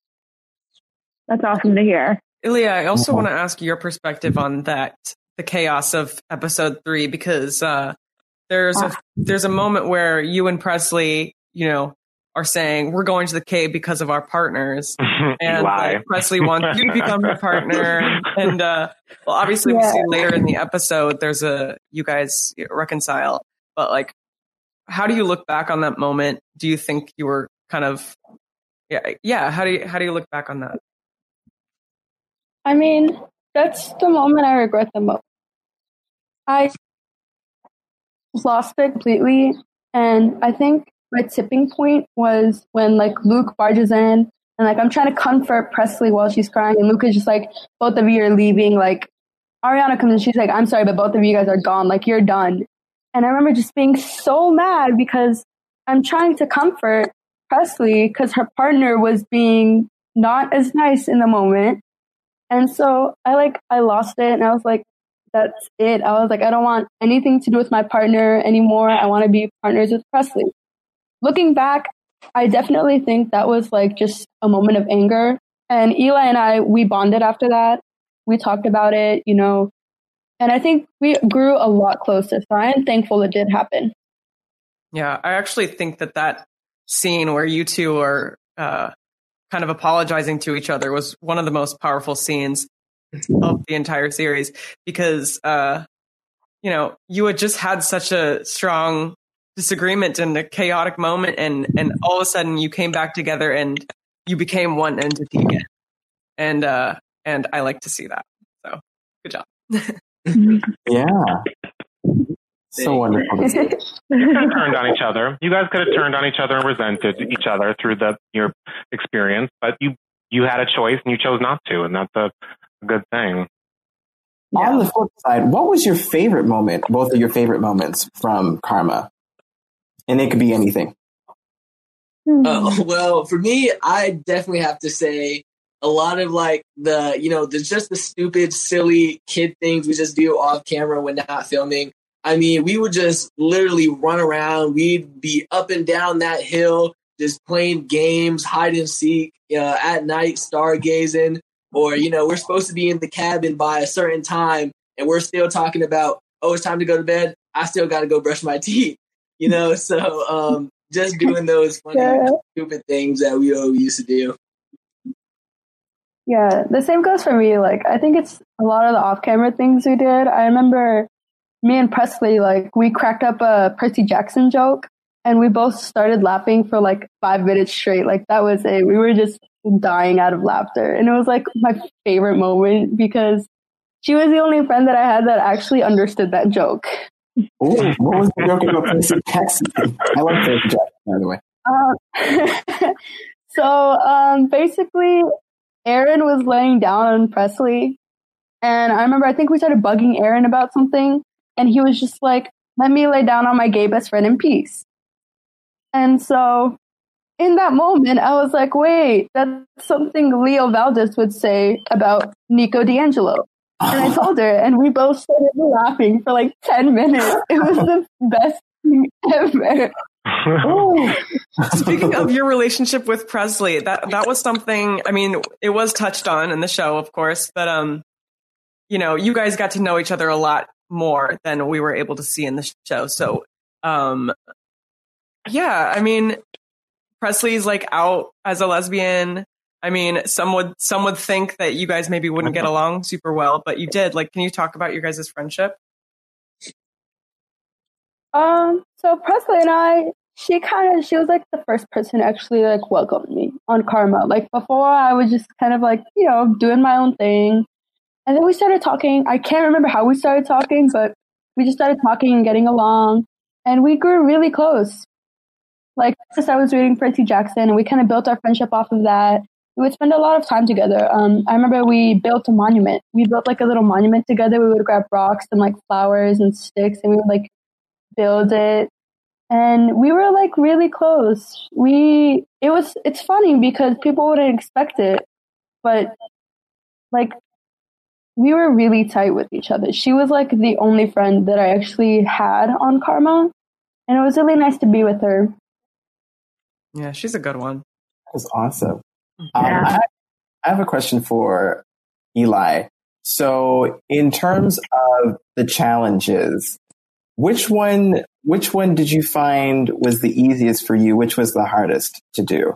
That's awesome to hear.
Ilya, I also want to ask your perspective on that, the chaos of episode three, because uh, there's a there's a moment where you and Presley, you know, are saying we're going to the cave because of our partners, and like, Presley wants you to become her partner. And, and uh, well, obviously, yeah. we see later in the episode there's a you guys reconcile. But like, how do you look back on that moment? Do you think you were kind of yeah yeah? How do you how do you look back on that?
I mean, that's the moment I regret the most. I lost it completely, and I think my tipping point was when like Luke barges in and like I'm trying to comfort Presley while she's crying, and Luke is just like, both of you are leaving. Like Ariana comes in, she's like, I'm sorry, but both of you guys are gone. Like you're done. And I remember just being so mad because I'm trying to comfort Presley because her partner was being not as nice in the moment. And so I like I lost it, and I was like, that's it. I was like, I don't want anything to do with my partner anymore. I want to be partners with Presley. Looking back, I definitely think that was like just a moment of anger. And Eli and I, we bonded after that. We talked about it, you know, and I think we grew a lot closer. So I am thankful it did happen.
Yeah, I actually think that that scene where you two are uh, kind of apologizing to each other was one of the most powerful scenes of the entire series because, uh, you know, you had just had such a strong disagreement in a chaotic moment, and and all of a sudden you came back together and you became one entity again, and uh and I like to see that, so good job.
Yeah, so wonderful.
You could have turned on each other. You guys could have turned on each other and resented each other through the your experience, but you you had a choice and you chose not to, and that's a good thing.
Yeah. On the flip side, what was your favorite moment, both of your favorite moments from Karma? And it could be anything.
Oh, well, for me, I definitely have to say a lot of like the, you know, there's just the stupid, silly kid things we just do off camera when not filming. I mean, we would just literally run around. We'd be up and down that hill, just playing games, hide and seek, uh, at night, stargazing. Or, you know, we're supposed to be in the cabin by a certain time, and we're still talking about, oh, it's time to go to bed. I still got to go brush my teeth. You know, so um, just doing those funny, yeah. stupid things that we all used to do.
Yeah, the same goes for me. Like, I think it's a lot of the off-camera things we did. I remember me and Presley, like, we cracked up a Percy Jackson joke, and we both started laughing for like five minutes straight. Like, that was it. We were just dying out of laughter. And it was like my favorite moment because she was the only friend that I had that actually understood that joke.
Ooh, what was the joke about Percy Jackson? I love Percy Jackson, by the way.
Um, so um, basically, Aaron was laying down on Presley, and I remember I think we started bugging Aaron about something, and he was just like, "Let me lay down on my gay best friend in peace." And so, in that moment, I was like, "Wait, that's something Leo Valdez would say about Nico D'Angelo." And I told her, and we both started laughing for like ten minutes. It was the best thing ever.
Oh. Speaking of your relationship with Presley, that that was something, I mean, it was touched on in the show, of course, but um, you know, you guys got to know each other a lot more than we were able to see in the show. So, um, yeah, I mean, Presley's like out as a lesbian. I mean, some would some would think that you guys maybe wouldn't get along super well, but you did. Like, can you talk about your guys' friendship?
Um, so Presley and I, she kind of, she was like the first person to actually like welcome me on Karma. Like before, I was just kind of like, you know, doing my own thing. And then we started talking. I can't remember how we started talking, but we just started talking and getting along. And we grew really close. Like, first I was reading Percy Jackson, and we kind of built our friendship off of that. We would spend a lot of time together. Um, I remember we built a monument. We built like a little monument together. We would grab rocks and like flowers and sticks, and we would like build it. And we were like really close. We, it was, it's funny because people wouldn't expect it, but like we were really tight with each other. She was like the only friend that I actually had on Karma, and it was really nice to be with her.
Yeah, she's a good one.
That's awesome.
Yeah.
Um, I, I have a question for Eli. So, in terms of the challenges, which one, which one did you find was the easiest for you? Which was the hardest to do?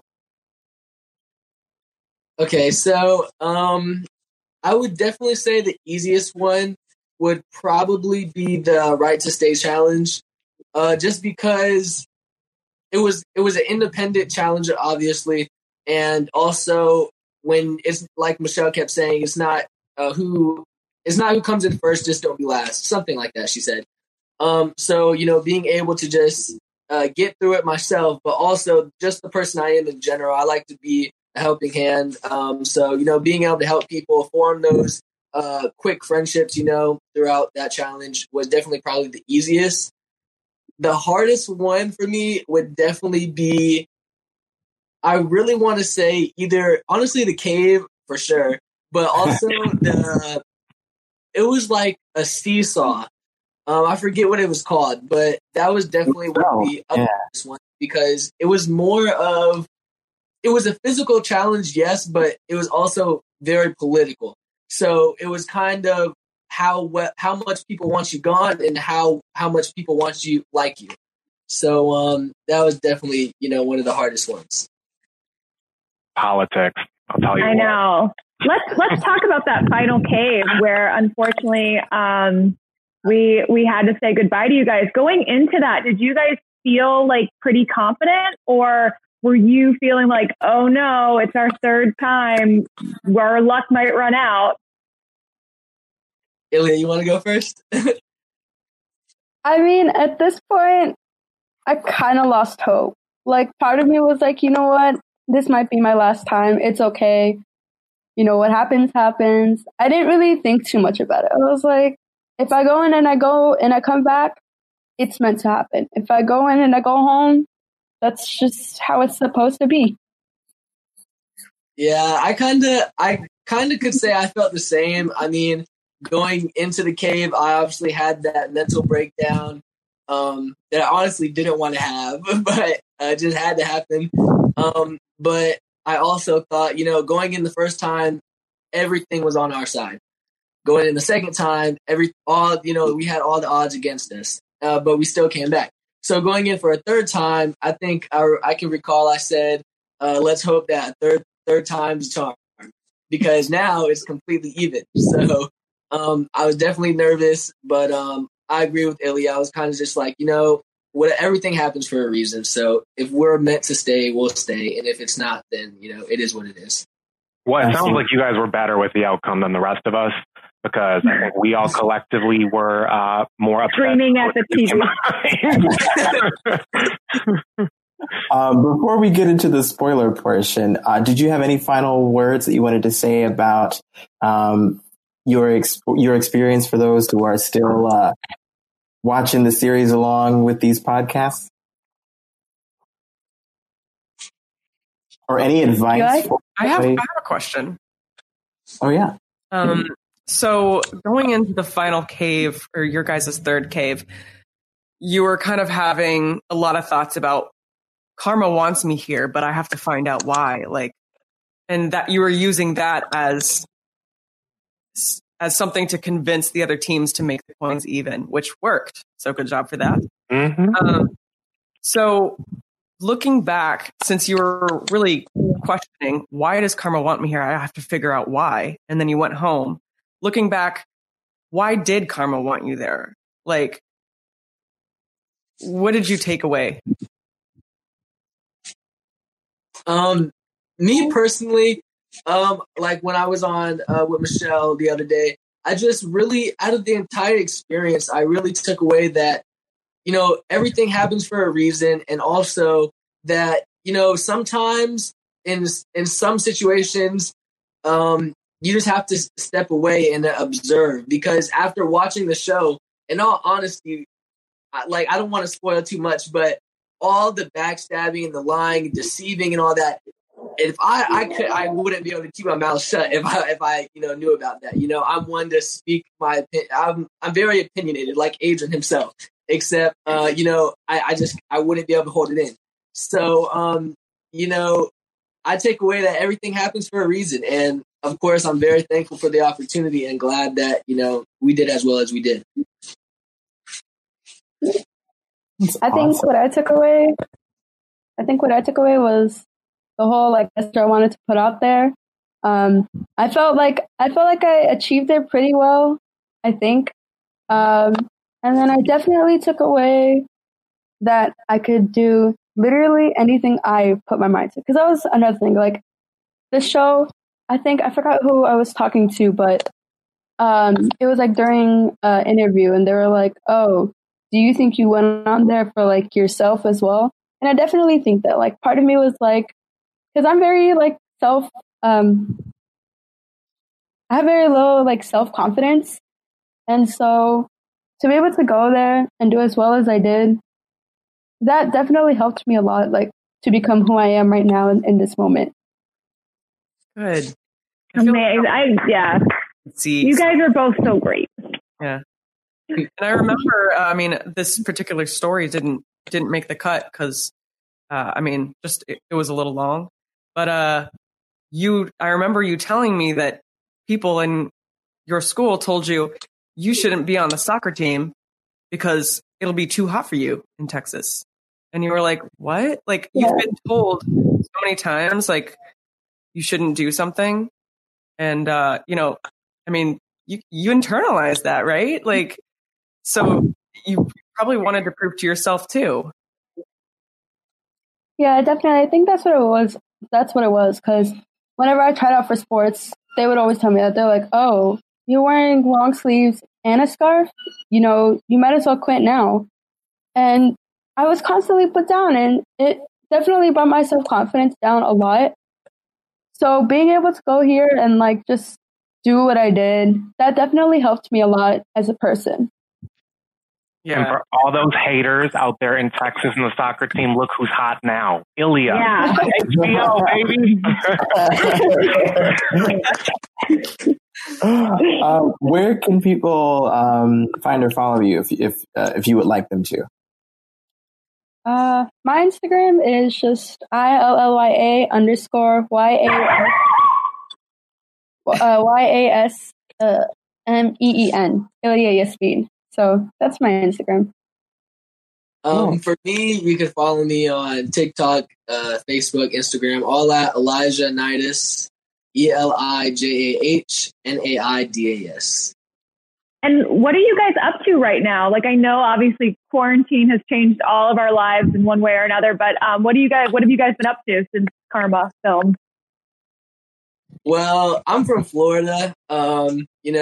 Okay, so um, I would definitely say the easiest one would probably be the Right to Stay challenge, uh, just because it was it was an independent challenge, obviously, and also when it's like Michelle kept saying, it's not uh, who it's not who comes in first, just don't be last, something like that. She said. Um, so you know, being able to just uh, get through it myself, but also just the person I am in general. I like to be a helping hand. Um, so you know, being able to help people form those uh, quick friendships, you know, throughout that challenge was definitely probably the easiest. The hardest one for me would definitely be, I really want to say either, honestly, the cave for sure, but also the, it was like a seesaw. Um, I forget what it was called, but that was definitely one of the
yeah.
hardest ones because it was more of, it was a physical challenge, yes, but it was also very political. So it was kind of how what how much people want you gone and how how much people want you like you. So um, that was definitely, you know, one of the hardest ones.
Politics, I'll tell you.
I
what.
know. Let's let's talk about that final cave where unfortunately um, we we had to say goodbye to you guys. Going into that, did you guys feel like pretty confident, or were you feeling like, oh no, it's our third time, our luck might run out?
Ilya, you want to go first?
I mean, at this point, I kind of lost hope. Like, part of me was like, you know what? This might be my last time. It's okay. You know, what happens, happens. I didn't really think too much about it. I was like, if I go in and I go and I come back, it's meant to happen. If I go in and I go home, that's just how it's supposed to be.
Yeah, I kind of, I kind of could say I felt the same. I mean, going into the cave, I obviously had that mental breakdown um, that I honestly didn't want to have, but uh, it just had to happen. Um, but I also thought, you know, going in the first time, everything was on our side. Going in the second time, every all you know, we had all the odds against us, uh, but we still came back. So going in for a third time, I think I, I can recall I said, uh, let's hope that third third time's a charm, because now it's completely even. So um, I was definitely nervous, but um, I agree with Ilya. I was kind of just like, you know, what everything happens for a reason. So if we're meant to stay, we'll stay. And if it's not, then, you know, it is what it is.
Well, it sounds like you guys were better with the outcome than the rest of us. because I think we all collectively were uh, more upset.
Screaming at the T V.
um, before we get into the spoiler portion, uh, did you have any final words that you wanted to say about um, your ex- your experience for those who are still uh, watching the series along with these podcasts? Or any advice?
Yeah,
for
I have, I have a question.
Oh, yeah.
Um, so going into the final cave, or your guys' third cave, you were kind of having a lot of thoughts about karma wants me here, but I have to find out why. Like, and that you were using that as as something to convince the other teams to make the coins even, which worked. So good job for that.
Mm-hmm.
Um, so looking back, since you were really questioning, why does karma want me here? I have to figure out why. And then you went home. Looking back, why did karma want you there? Like, what did you take away?
Um, me personally, um, like when I was on uh, with Michelle the other day, I just really, out of the entire experience, I really took away that, you know, everything happens for a reason, and also that, you know, sometimes in in some situations, um, you just have to step away and observe, because after watching the show, in all honesty, I, like I don't want to spoil too much, but all the backstabbing and the lying, deceiving, and all that. If I, I could, I wouldn't be able to keep my mouth shut if I, if I, you know, knew about that. You know, I'm one to speak my opinion. I'm, I'm very opinionated, like Adrian himself. Except, uh, you know, I, I just, I wouldn't be able to hold it in. So, um, you know, I take away that everything happens for a reason, and of course, I'm very thankful for the opportunity and glad that, you know, we did as well as we did.
That's
I think
awesome.
what I took away, I think what I took away was the whole like message I wanted to put out there. Um, I felt like I felt like I achieved it pretty well, I think. Um, and then I definitely took away that I could do literally anything I put my mind to. Because that was another thing. Like this show, I think I forgot who I was talking to, but um, it was like during an interview, and they were like, "Oh, do you think you went on there for like yourself as well?" And I definitely think that. Like part of me was like, because I'm very like self, um, I have very low like self confidence, and so to be able to go there and do as well as I did, that definitely helped me a lot, like to become who I am right now in, in this moment.
Good. I feel
Amazing. I, yeah.
See,
You guys are both so great.
yeah. And I remember, uh, I mean, this particular story didn't didn't make the cut because, uh, I mean, just it, it was a little long. But uh, you, I remember you telling me that people in your school told you you shouldn't be on the soccer team because it'll be too hot for you in Texas. And you were like, what? Like,
Yeah.
you've been told so many times, like, you shouldn't do something. And, uh, you know, I mean, you, you internalize that, right? Like, so you probably wanted to prove to yourself too.
Yeah, definitely. I think that's what it was. That's what it was. Because whenever I tried out for sports, they would always tell me that. They're like, "Oh, you're wearing long sleeves and a scarf. You know, you might as well quit now." And I was constantly put down, and it definitely brought my self confidence down a lot. So being able to go here and like just do what I did, that definitely helped me a lot as a person.
And
Yeah.
for all those haters out there in Texas and the soccer team, look who's hot now. Ilya.
Yeah.
H B O, baby.
uh, where can people um, find or follow you if if uh, if you would like them to?
Uh, my Instagram is just I L L Y A underscore Y A uh, Y A S uh, M E E N, Ilya Yasmin. So that's my Instagram.
Um, for me, you can follow me on TikTok, uh, Facebook, Instagram, all at Elijah Naidas, E L I J A H N A I D A S.
And what are you guys up to right now? Like, I know obviously quarantine has changed all of our lives in one way or another, but um, what do you guys, what have you guys been up to since Karma filmed?
Well, I'm from Florida. Um, you know,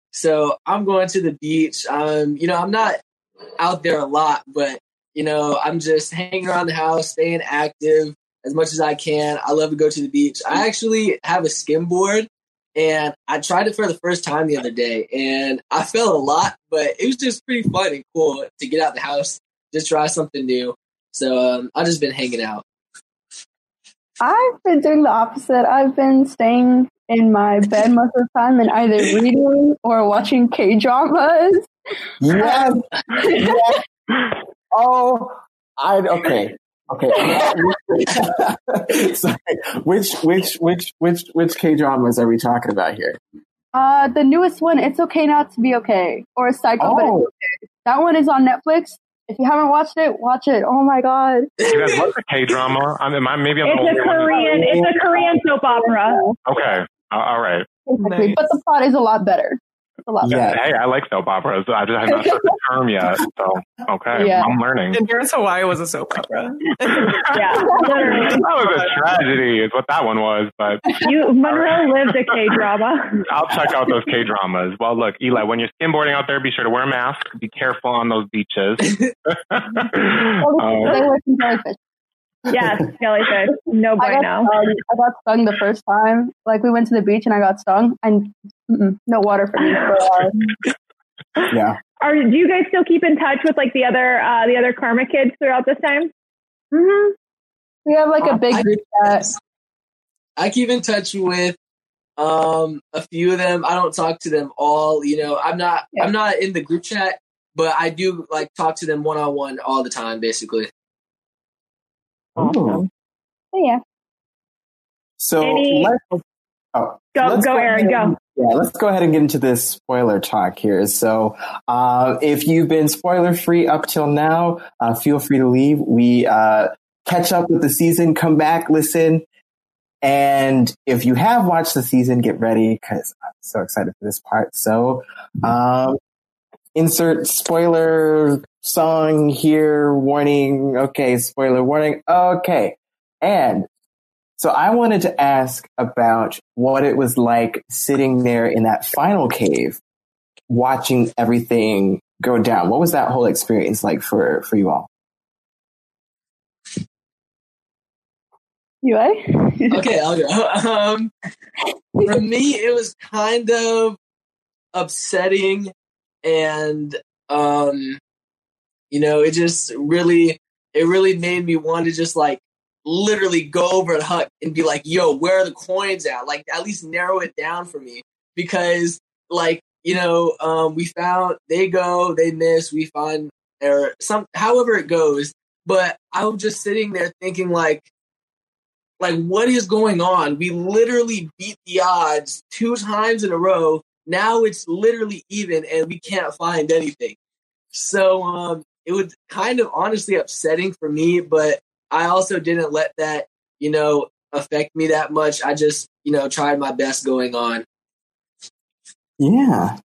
So I'm going to the beach. Um, you know, I'm not out there a lot, but, you know, I'm just hanging around the house, staying active as much as I can. I love to go to the beach. I actually have a skimboard, and I tried it for the first time the other day, and I fell a lot, but it was just pretty fun and cool to get out the house, just try something new. So um, I've just been hanging out.
I've been doing the opposite. I've been staying in my bed most of the time and either reading or watching K-dramas.
Yes. Yes. Oh, I okay. Okay. Sorry. Which which which which which K-dramas are we talking about here?
Uh, the newest one, It's Okay Not to Be Okay, or Psycho,
Oh.
but It's Okay. That one is on Netflix. If you haven't watched it, watch it. Oh my god.
You guys watch the K-drama? I mean, maybe I'm
It's
the
a
only one.
Korean. It's a Korean soap opera.
Okay. Uh, all right.
Exactly.
Nice.
But the plot is a lot better. It's a lot
Yeah.
better.
Hey, I like soap operas. I just have not heard the term yet. So, okay.
Yeah.
I'm learning.
And Parents Hawaii was a soap opera.
Yeah, literally.
That was a tragedy is what that one was, but
You Monroe lived a K drama.
I'll check out those K-dramas. Well, look, Eli, when you're skimboarding out there, be sure to wear a mask. Be careful on those beaches.
Oh,
Um,
stay away from jellyfish.
Yes, jellyfish. No
I got,
bueno.
stung, I got stung the first time. Like, we went to the beach and I got stung, and mm-mm, no water for me. So, uh,
Yeah.
Are do you guys still keep in touch with like the other uh, the other Karma kids throughout this time?
mhm. We have like a big
I-
group chat.
I keep in touch with um, a few of them. I don't talk to them all. You know, I'm not
Yeah.
I'm not in the group chat, but I do like talk to them one on one all the time, basically.
Ooh.
So, yeah.
So
Any-
let's oh,
Go
let's
go Aaron,
ahead-
go.
Yeah, let's go ahead and get into this spoiler talk here. So, uh, if you've been spoiler free up till now, uh, feel free to leave. We uh, catch up with the season, come back, listen. And if you have watched the season, get ready because I'm so excited for this part. So, um, insert spoiler song here, warning. Okay, spoiler warning. Okay. And so I wanted to ask about what it was like sitting there in that final cave, watching everything go down. What was that whole experience like for, for you all?
You right?
Okay, I'll go. Um, for me, it was kind of upsetting, and um, you know, it just really, it really made me want to just like literally go over to Huck and be like, "Yo, where are the coins at?" Like, at least narrow it down for me, because like you know, um, we found they go, they miss, we find, or some, however it goes. But I was just sitting there thinking like. Like, what is going on? We literally beat the odds two times in a row. Now it's literally even, and we can't find anything. So um, it was kind of honestly upsetting for me, but I also didn't let that, you know, affect me that much. I just, you know, tried my best going on.
Yeah.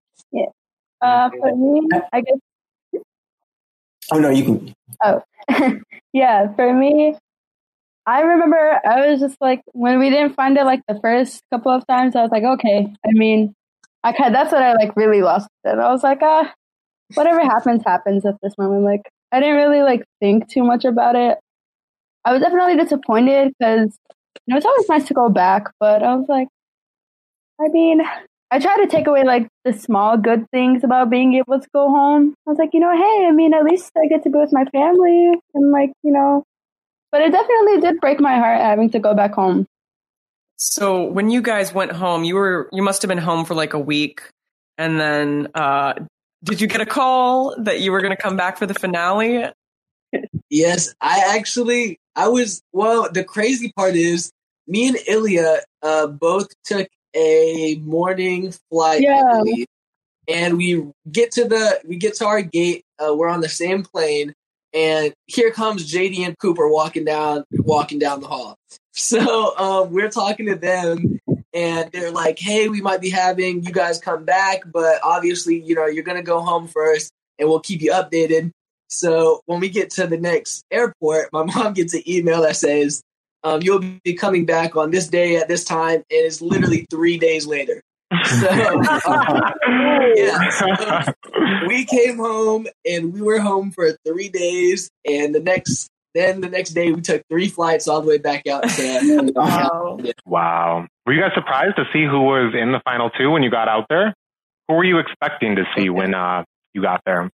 Uh, for me, I guess.
Oh, no, you can.
Oh, yeah. For me, I remember I was just like, when we didn't find it like the first couple of times, I was like, okay. I mean, I kind that's what I like really lost it. I was like, ah, whatever happens, happens at this moment. Like, I didn't really like think too much about it. I was definitely disappointed because, you know, it's always nice to go back, but I was like, I mean, I try to take away like the small good things about being able to go home. I was like, you know, hey, I mean, at least I get to be with my family and like, you know, but it definitely did break my heart having to go back home.
So when you guys went home, you were you must have been home for like a week, and then uh, did you get a call that you were going to come back for the finale?
Yes, I actually, I was, well, the crazy part is me and Ilya uh, both took a morning flight,
Yeah.
I believe, and we get to the, we get to our gate, uh, we're on the same plane, and here comes J D and Cooper walking down, walking down the hall. So um, we're talking to them, and they're like, hey, we might be having you guys come back, but obviously, you know, you're going to go home first, and we'll keep you updated. So when we get to the next airport, my mom gets an email that says, um, you'll be coming back on this day at this time, and it's literally three days later. So, uh, yeah, so we came home and we were home for three days. And the next, then the next day we took three flights all the way back out to.
Wow.
Wow. Were you guys surprised to see who was in the final two when you got out there? Who were you expecting to see when uh, you got there?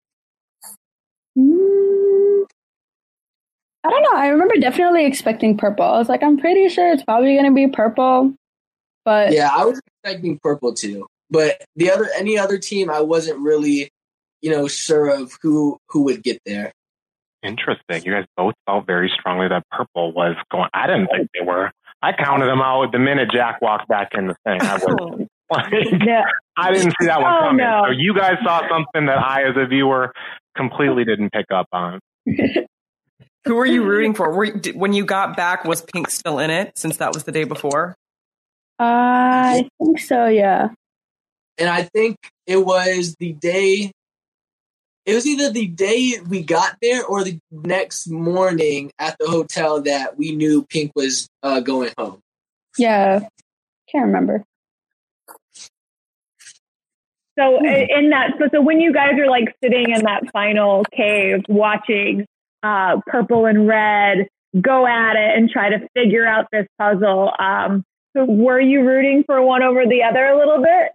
Mm, I don't know. I remember definitely expecting purple. I was like, I'm pretty sure it's probably going to be purple. But
yeah, I was expecting purple too. But the other, any other team, I wasn't really, you know, sure of who who would get there.
Interesting. You guys both felt very strongly that purple was going. I didn't think they were. I counted them out the minute Jack walked back in the thing. I was like,
Yeah.
I didn't see that one
Oh,
coming.
no.
So you guys saw something that I, as a viewer, completely didn't pick up on.
Who were you rooting for? Were you, did, when you got back, was Pink still in it since that was the day before?
I think so, yeah.
And I think it was the day, it was either the day we got there or the next morning at the hotel that we knew Pink was uh, going home.
Yeah. Can't remember.
So in that, so, so when you guys are like sitting in that final cave watching uh, purple and red go at it and try to figure out this puzzle, um, so were you rooting for one over the other a little bit?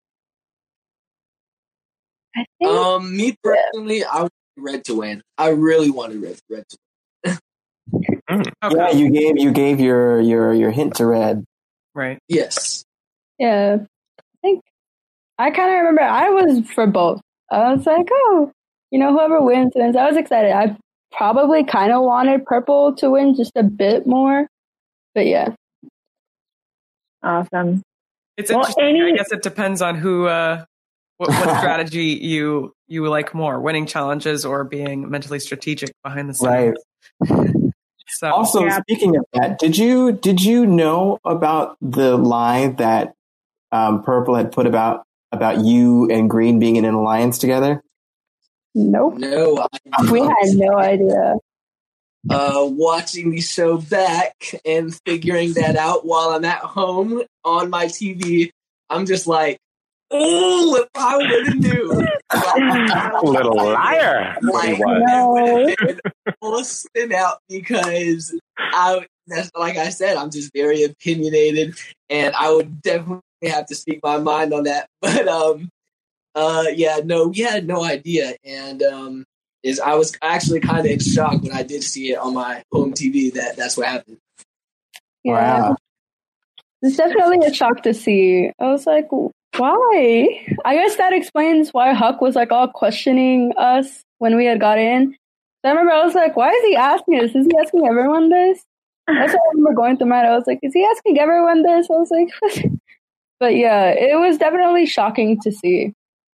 I think
Um, me personally, I wanted red to win. I really wanted red, red to win.
Mm.
Okay.
Yeah, you gave you gave your your your hint to red.
Right.
Yes.
Yeah. I think I kind of remember I was for both. I was like, oh, you know, whoever wins, wins. I was excited. I probably kind of wanted purple to win just a bit more. But yeah.
Awesome.
It's
Well,
interesting.
any-
I guess it depends on who, uh, what, what strategy you you like more, winning challenges or being mentally strategic behind the scenes.
Right.
So
Also,
Yeah.
speaking of that, did you did you know about the lie that um, Purple had put about about you and Green being in an alliance together?
Nope.
No, I
We had no idea.
uh, watching the show back and figuring that out while I'm at home on my T V, I'm just like, oh, if I would have knew.
Little liar. What he
Like,
was.
No.
it would have full spin out because I, that's, like I said, I'm just very opinionated and I would definitely have to speak my mind on that. But, um, uh, yeah, no, we had no idea. And, um, is I was actually kind of in shock when I did see it on my home T V that that's what happened.
Yeah.
Wow.
It's definitely a shock to see. I was like, why? I guess that explains why Huck was like all questioning us when we had got in. So I remember I was like, why is he asking us? Is he asking everyone this? That's what I remember going through my head. I was like, is he asking everyone this? I was like, what? But yeah, it was definitely shocking to see.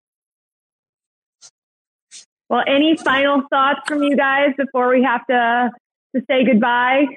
Well, any final thoughts from you guys before we have to to say goodbye?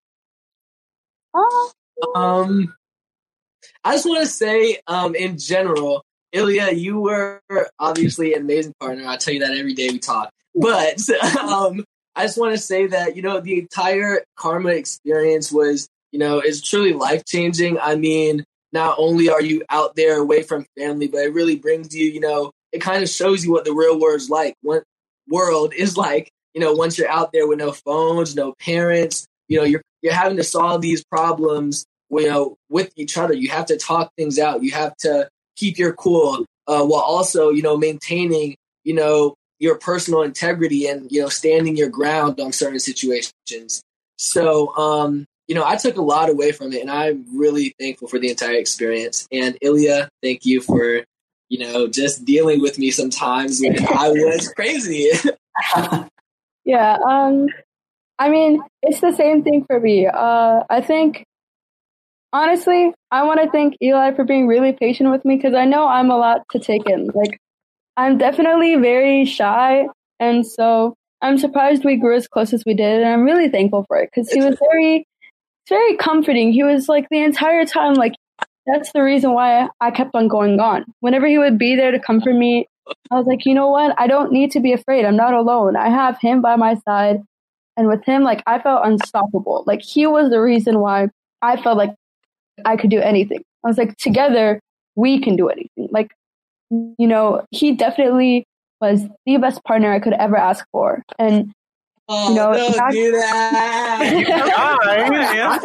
Oh,
Um, I just want to say, um, in general, Ilya, you were obviously an amazing partner. I tell you that every day we talk. But um, I just want to say that, you know, the entire Karma experience was, you know, is truly life-changing. I mean, not only are you out there away from family, but it really brings you, you know, it kind of shows you what the real world's like. What world is like, you know, once you're out there with no phones, no parents, you know, you're you're having to solve these problems, you know, with each other. You have to talk things out. You have to keep your cool, uh, while also, you know, maintaining, you know, your personal integrity and, you know, standing your ground on certain situations. So, um, you know, I took a lot away from it, and I'm really thankful for the entire experience. And Ilya, thank you for, you know, just dealing with me sometimes when I was crazy.
yeah. Um, I mean, it's the same thing for me. Uh, I think, honestly, I want to thank Eli for being really patient with me because I know I'm a lot to take in. Like, I'm definitely very shy, and so I'm surprised we grew as close as we did, and I'm really thankful for it because he was very, very comforting. He was like the entire time, like, that's the reason why I kept on going on. Whenever he would be there to comfort me, I was like, you know what? I don't need to be afraid. I'm not alone. I have him by my side. And with him, like, I felt unstoppable. Like, he was the reason why I felt like I could do anything. I was like, together, we can do anything. Like, you know, he definitely was the best partner I could ever ask for. And,
Oh,
you know,
don't
back-
do that.
You guys,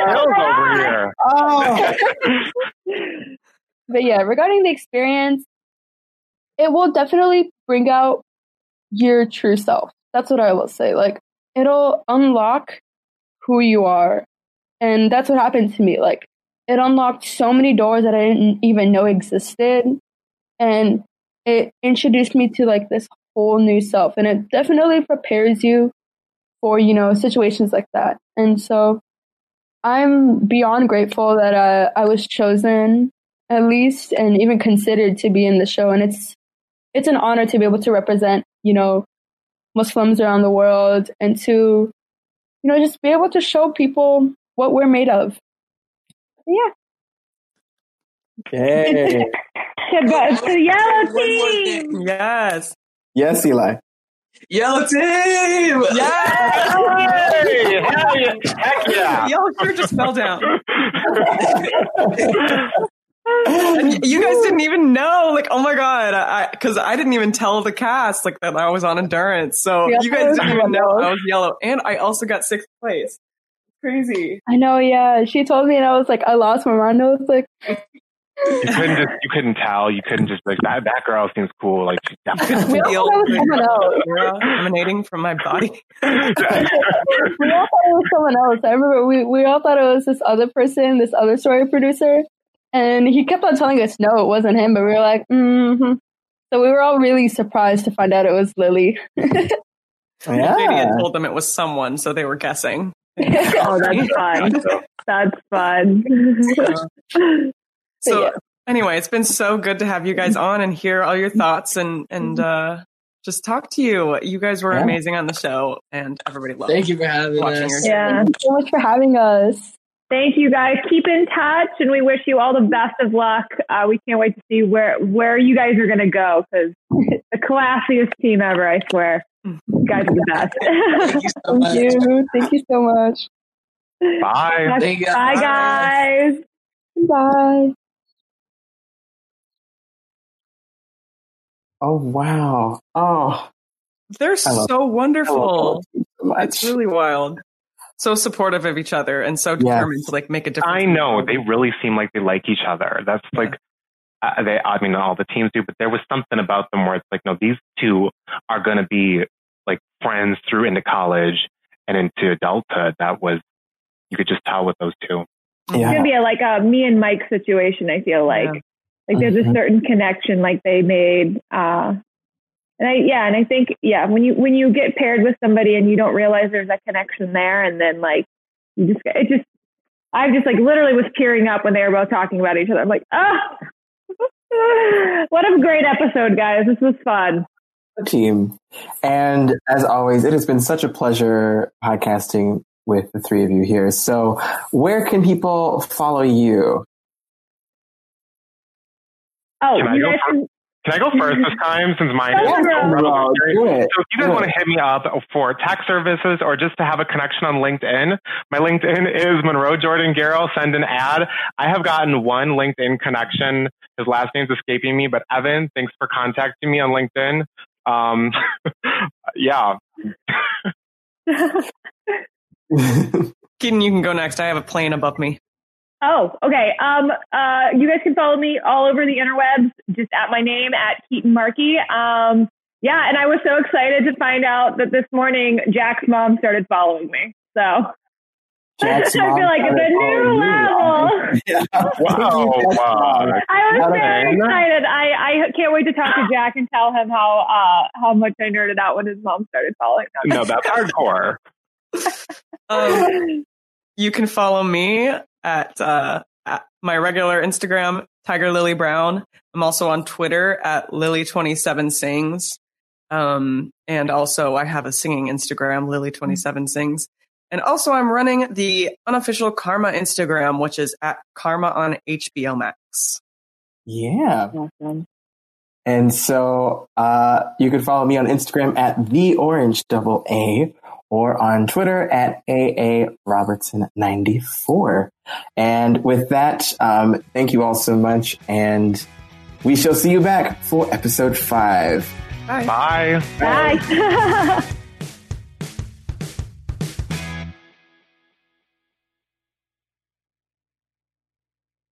I'm getting the chills over here.
Oh,
But yeah, regarding the experience, it will definitely bring out your true self. That's what I will say. Like, it'll unlock who you are. And that's what happened to me. Like, it unlocked so many doors that I didn't even know existed. And it introduced me to like this whole new self. And it definitely prepares you for, you know, situations like that. And so I'm beyond grateful that uh, I was chosen at least and even considered to be in the show. And it's it's an honor to be able to represent, you know, Muslims around the world and to, you know, just be able to show people what we're made of. Yeah.
okay.
It's the yellow
One more
team.
thing.
Yes.
Yes, Eli.
Yellow team!
Yes.
Hey, hell yeah. Heck yeah.
Yellow crew just fell down. You guys didn't even know, like, oh my god, I because I, I didn't even tell the cast like that I was on endurance, so
Yeah,
you guys didn't even know
yellow.
I was yellow, and I also got sixth place. Crazy.
I know, yeah. She told me and I was like, I lost my mind. I was like,
You couldn't just, you couldn't tell. You couldn't just like that. That girl seems cool. Like she definitely.
we all thought it was someone else.
Aura emanating from my body.
We all thought it was someone else. I remember we, we all thought it was this other person, this other story producer. And he kept on telling us, no, it wasn't him. But we were like, mm-hmm. So we were all really surprised to find out it was Lily.
Katie
Yeah.
had told them it was someone, so they were guessing.
Oh, that's fun. That's fun.
So
yeah.
anyway, it's been so good to have you guys on and hear all your thoughts and and uh, just talk to you. You guys were
Yeah.
amazing on the show, and everybody loved
Thank you for having
watching
us.
your
Yeah.
Thank you so much for having us.
Thank you guys. Keep in touch, and we wish you all the best of luck. Uh, we can't wait to see where where you guys are going to go because the classiest team ever. I swear, you guys are the best.
Thank you so
Thank
much.
you. Thank you so much.
Bye.
Thank you.
Bye, guys.
Bye.
Oh, wow. Oh,
They're
I love-
so
I love
wonderful.
all of you so much.
It's really wild. So supportive of each other and so determined to like make a difference.
I know they really seem like they like each other. That's
Yeah.
like uh, they. I mean, all the teams do, but there was something about them where it's like, no, these two are going to be like friends through into college and into adulthood. That was you could just tell with those two.
It's
Yeah.
gonna be a, like a me and Mike situation. I feel like
Yeah.
like there's a
Mhm.
certain connection like they made. Uh, and I yeah, and I think yeah, when you when you get paired with somebody and you don't realize there's a connection there, and then like you just it just I just like literally was tearing up when they were both talking about each other. I'm like, ah, what a great episode, guys! This was fun.
Team. And as always, it has been such a pleasure podcasting with the three of you here. So where can people follow you?
Oh,
Can I
you
go
guys
first?
can,
Can I go first this time since mine
Yeah,
is
bro.
Bro, do it.
So if you guys
Do
want
it.
to hit me up for tax services or just to have a connection on LinkedIn, my LinkedIn is Monroe Jordan Garrow. Send an ad. I have gotten one LinkedIn connection. His last name's escaping me, but Evan, thanks for contacting me on LinkedIn. Um, yeah.
Keaton, you can go next. I have a plane above me.
Oh, okay. Um, uh, you guys can follow me all over the interwebs, just at my name, at Keaton Markey. Um, yeah, and I was so excited to find out that this morning Jack's mom started following me. So
Jack's
I
mom
feel like it's
started
a new
following
level.
you.
Wow. Wow.
I was
Not a
very
fan.
excited. I, I can't wait to talk to Jack and tell him how uh, how much I nerded out when his mom started following him.
No, that's hardcore.
Um, you can follow me at, uh, at my regular Instagram, Tiger Lily Brown. I'm also on Twitter at Lily twenty-seven Sings. Um, and also I have a singing Instagram, Lily twenty-seven Sings. And also I'm running the unofficial Karma Instagram, which is at Karma on H B O Max.
Yeah.
Awesome.
And so uh, you can follow me on Instagram at the Orange Double A, or on Twitter at A A Robertson ninety-four. And with that, um, thank you all so much, and we shall see you back for episode five.
Bye.
Bye.
Bye.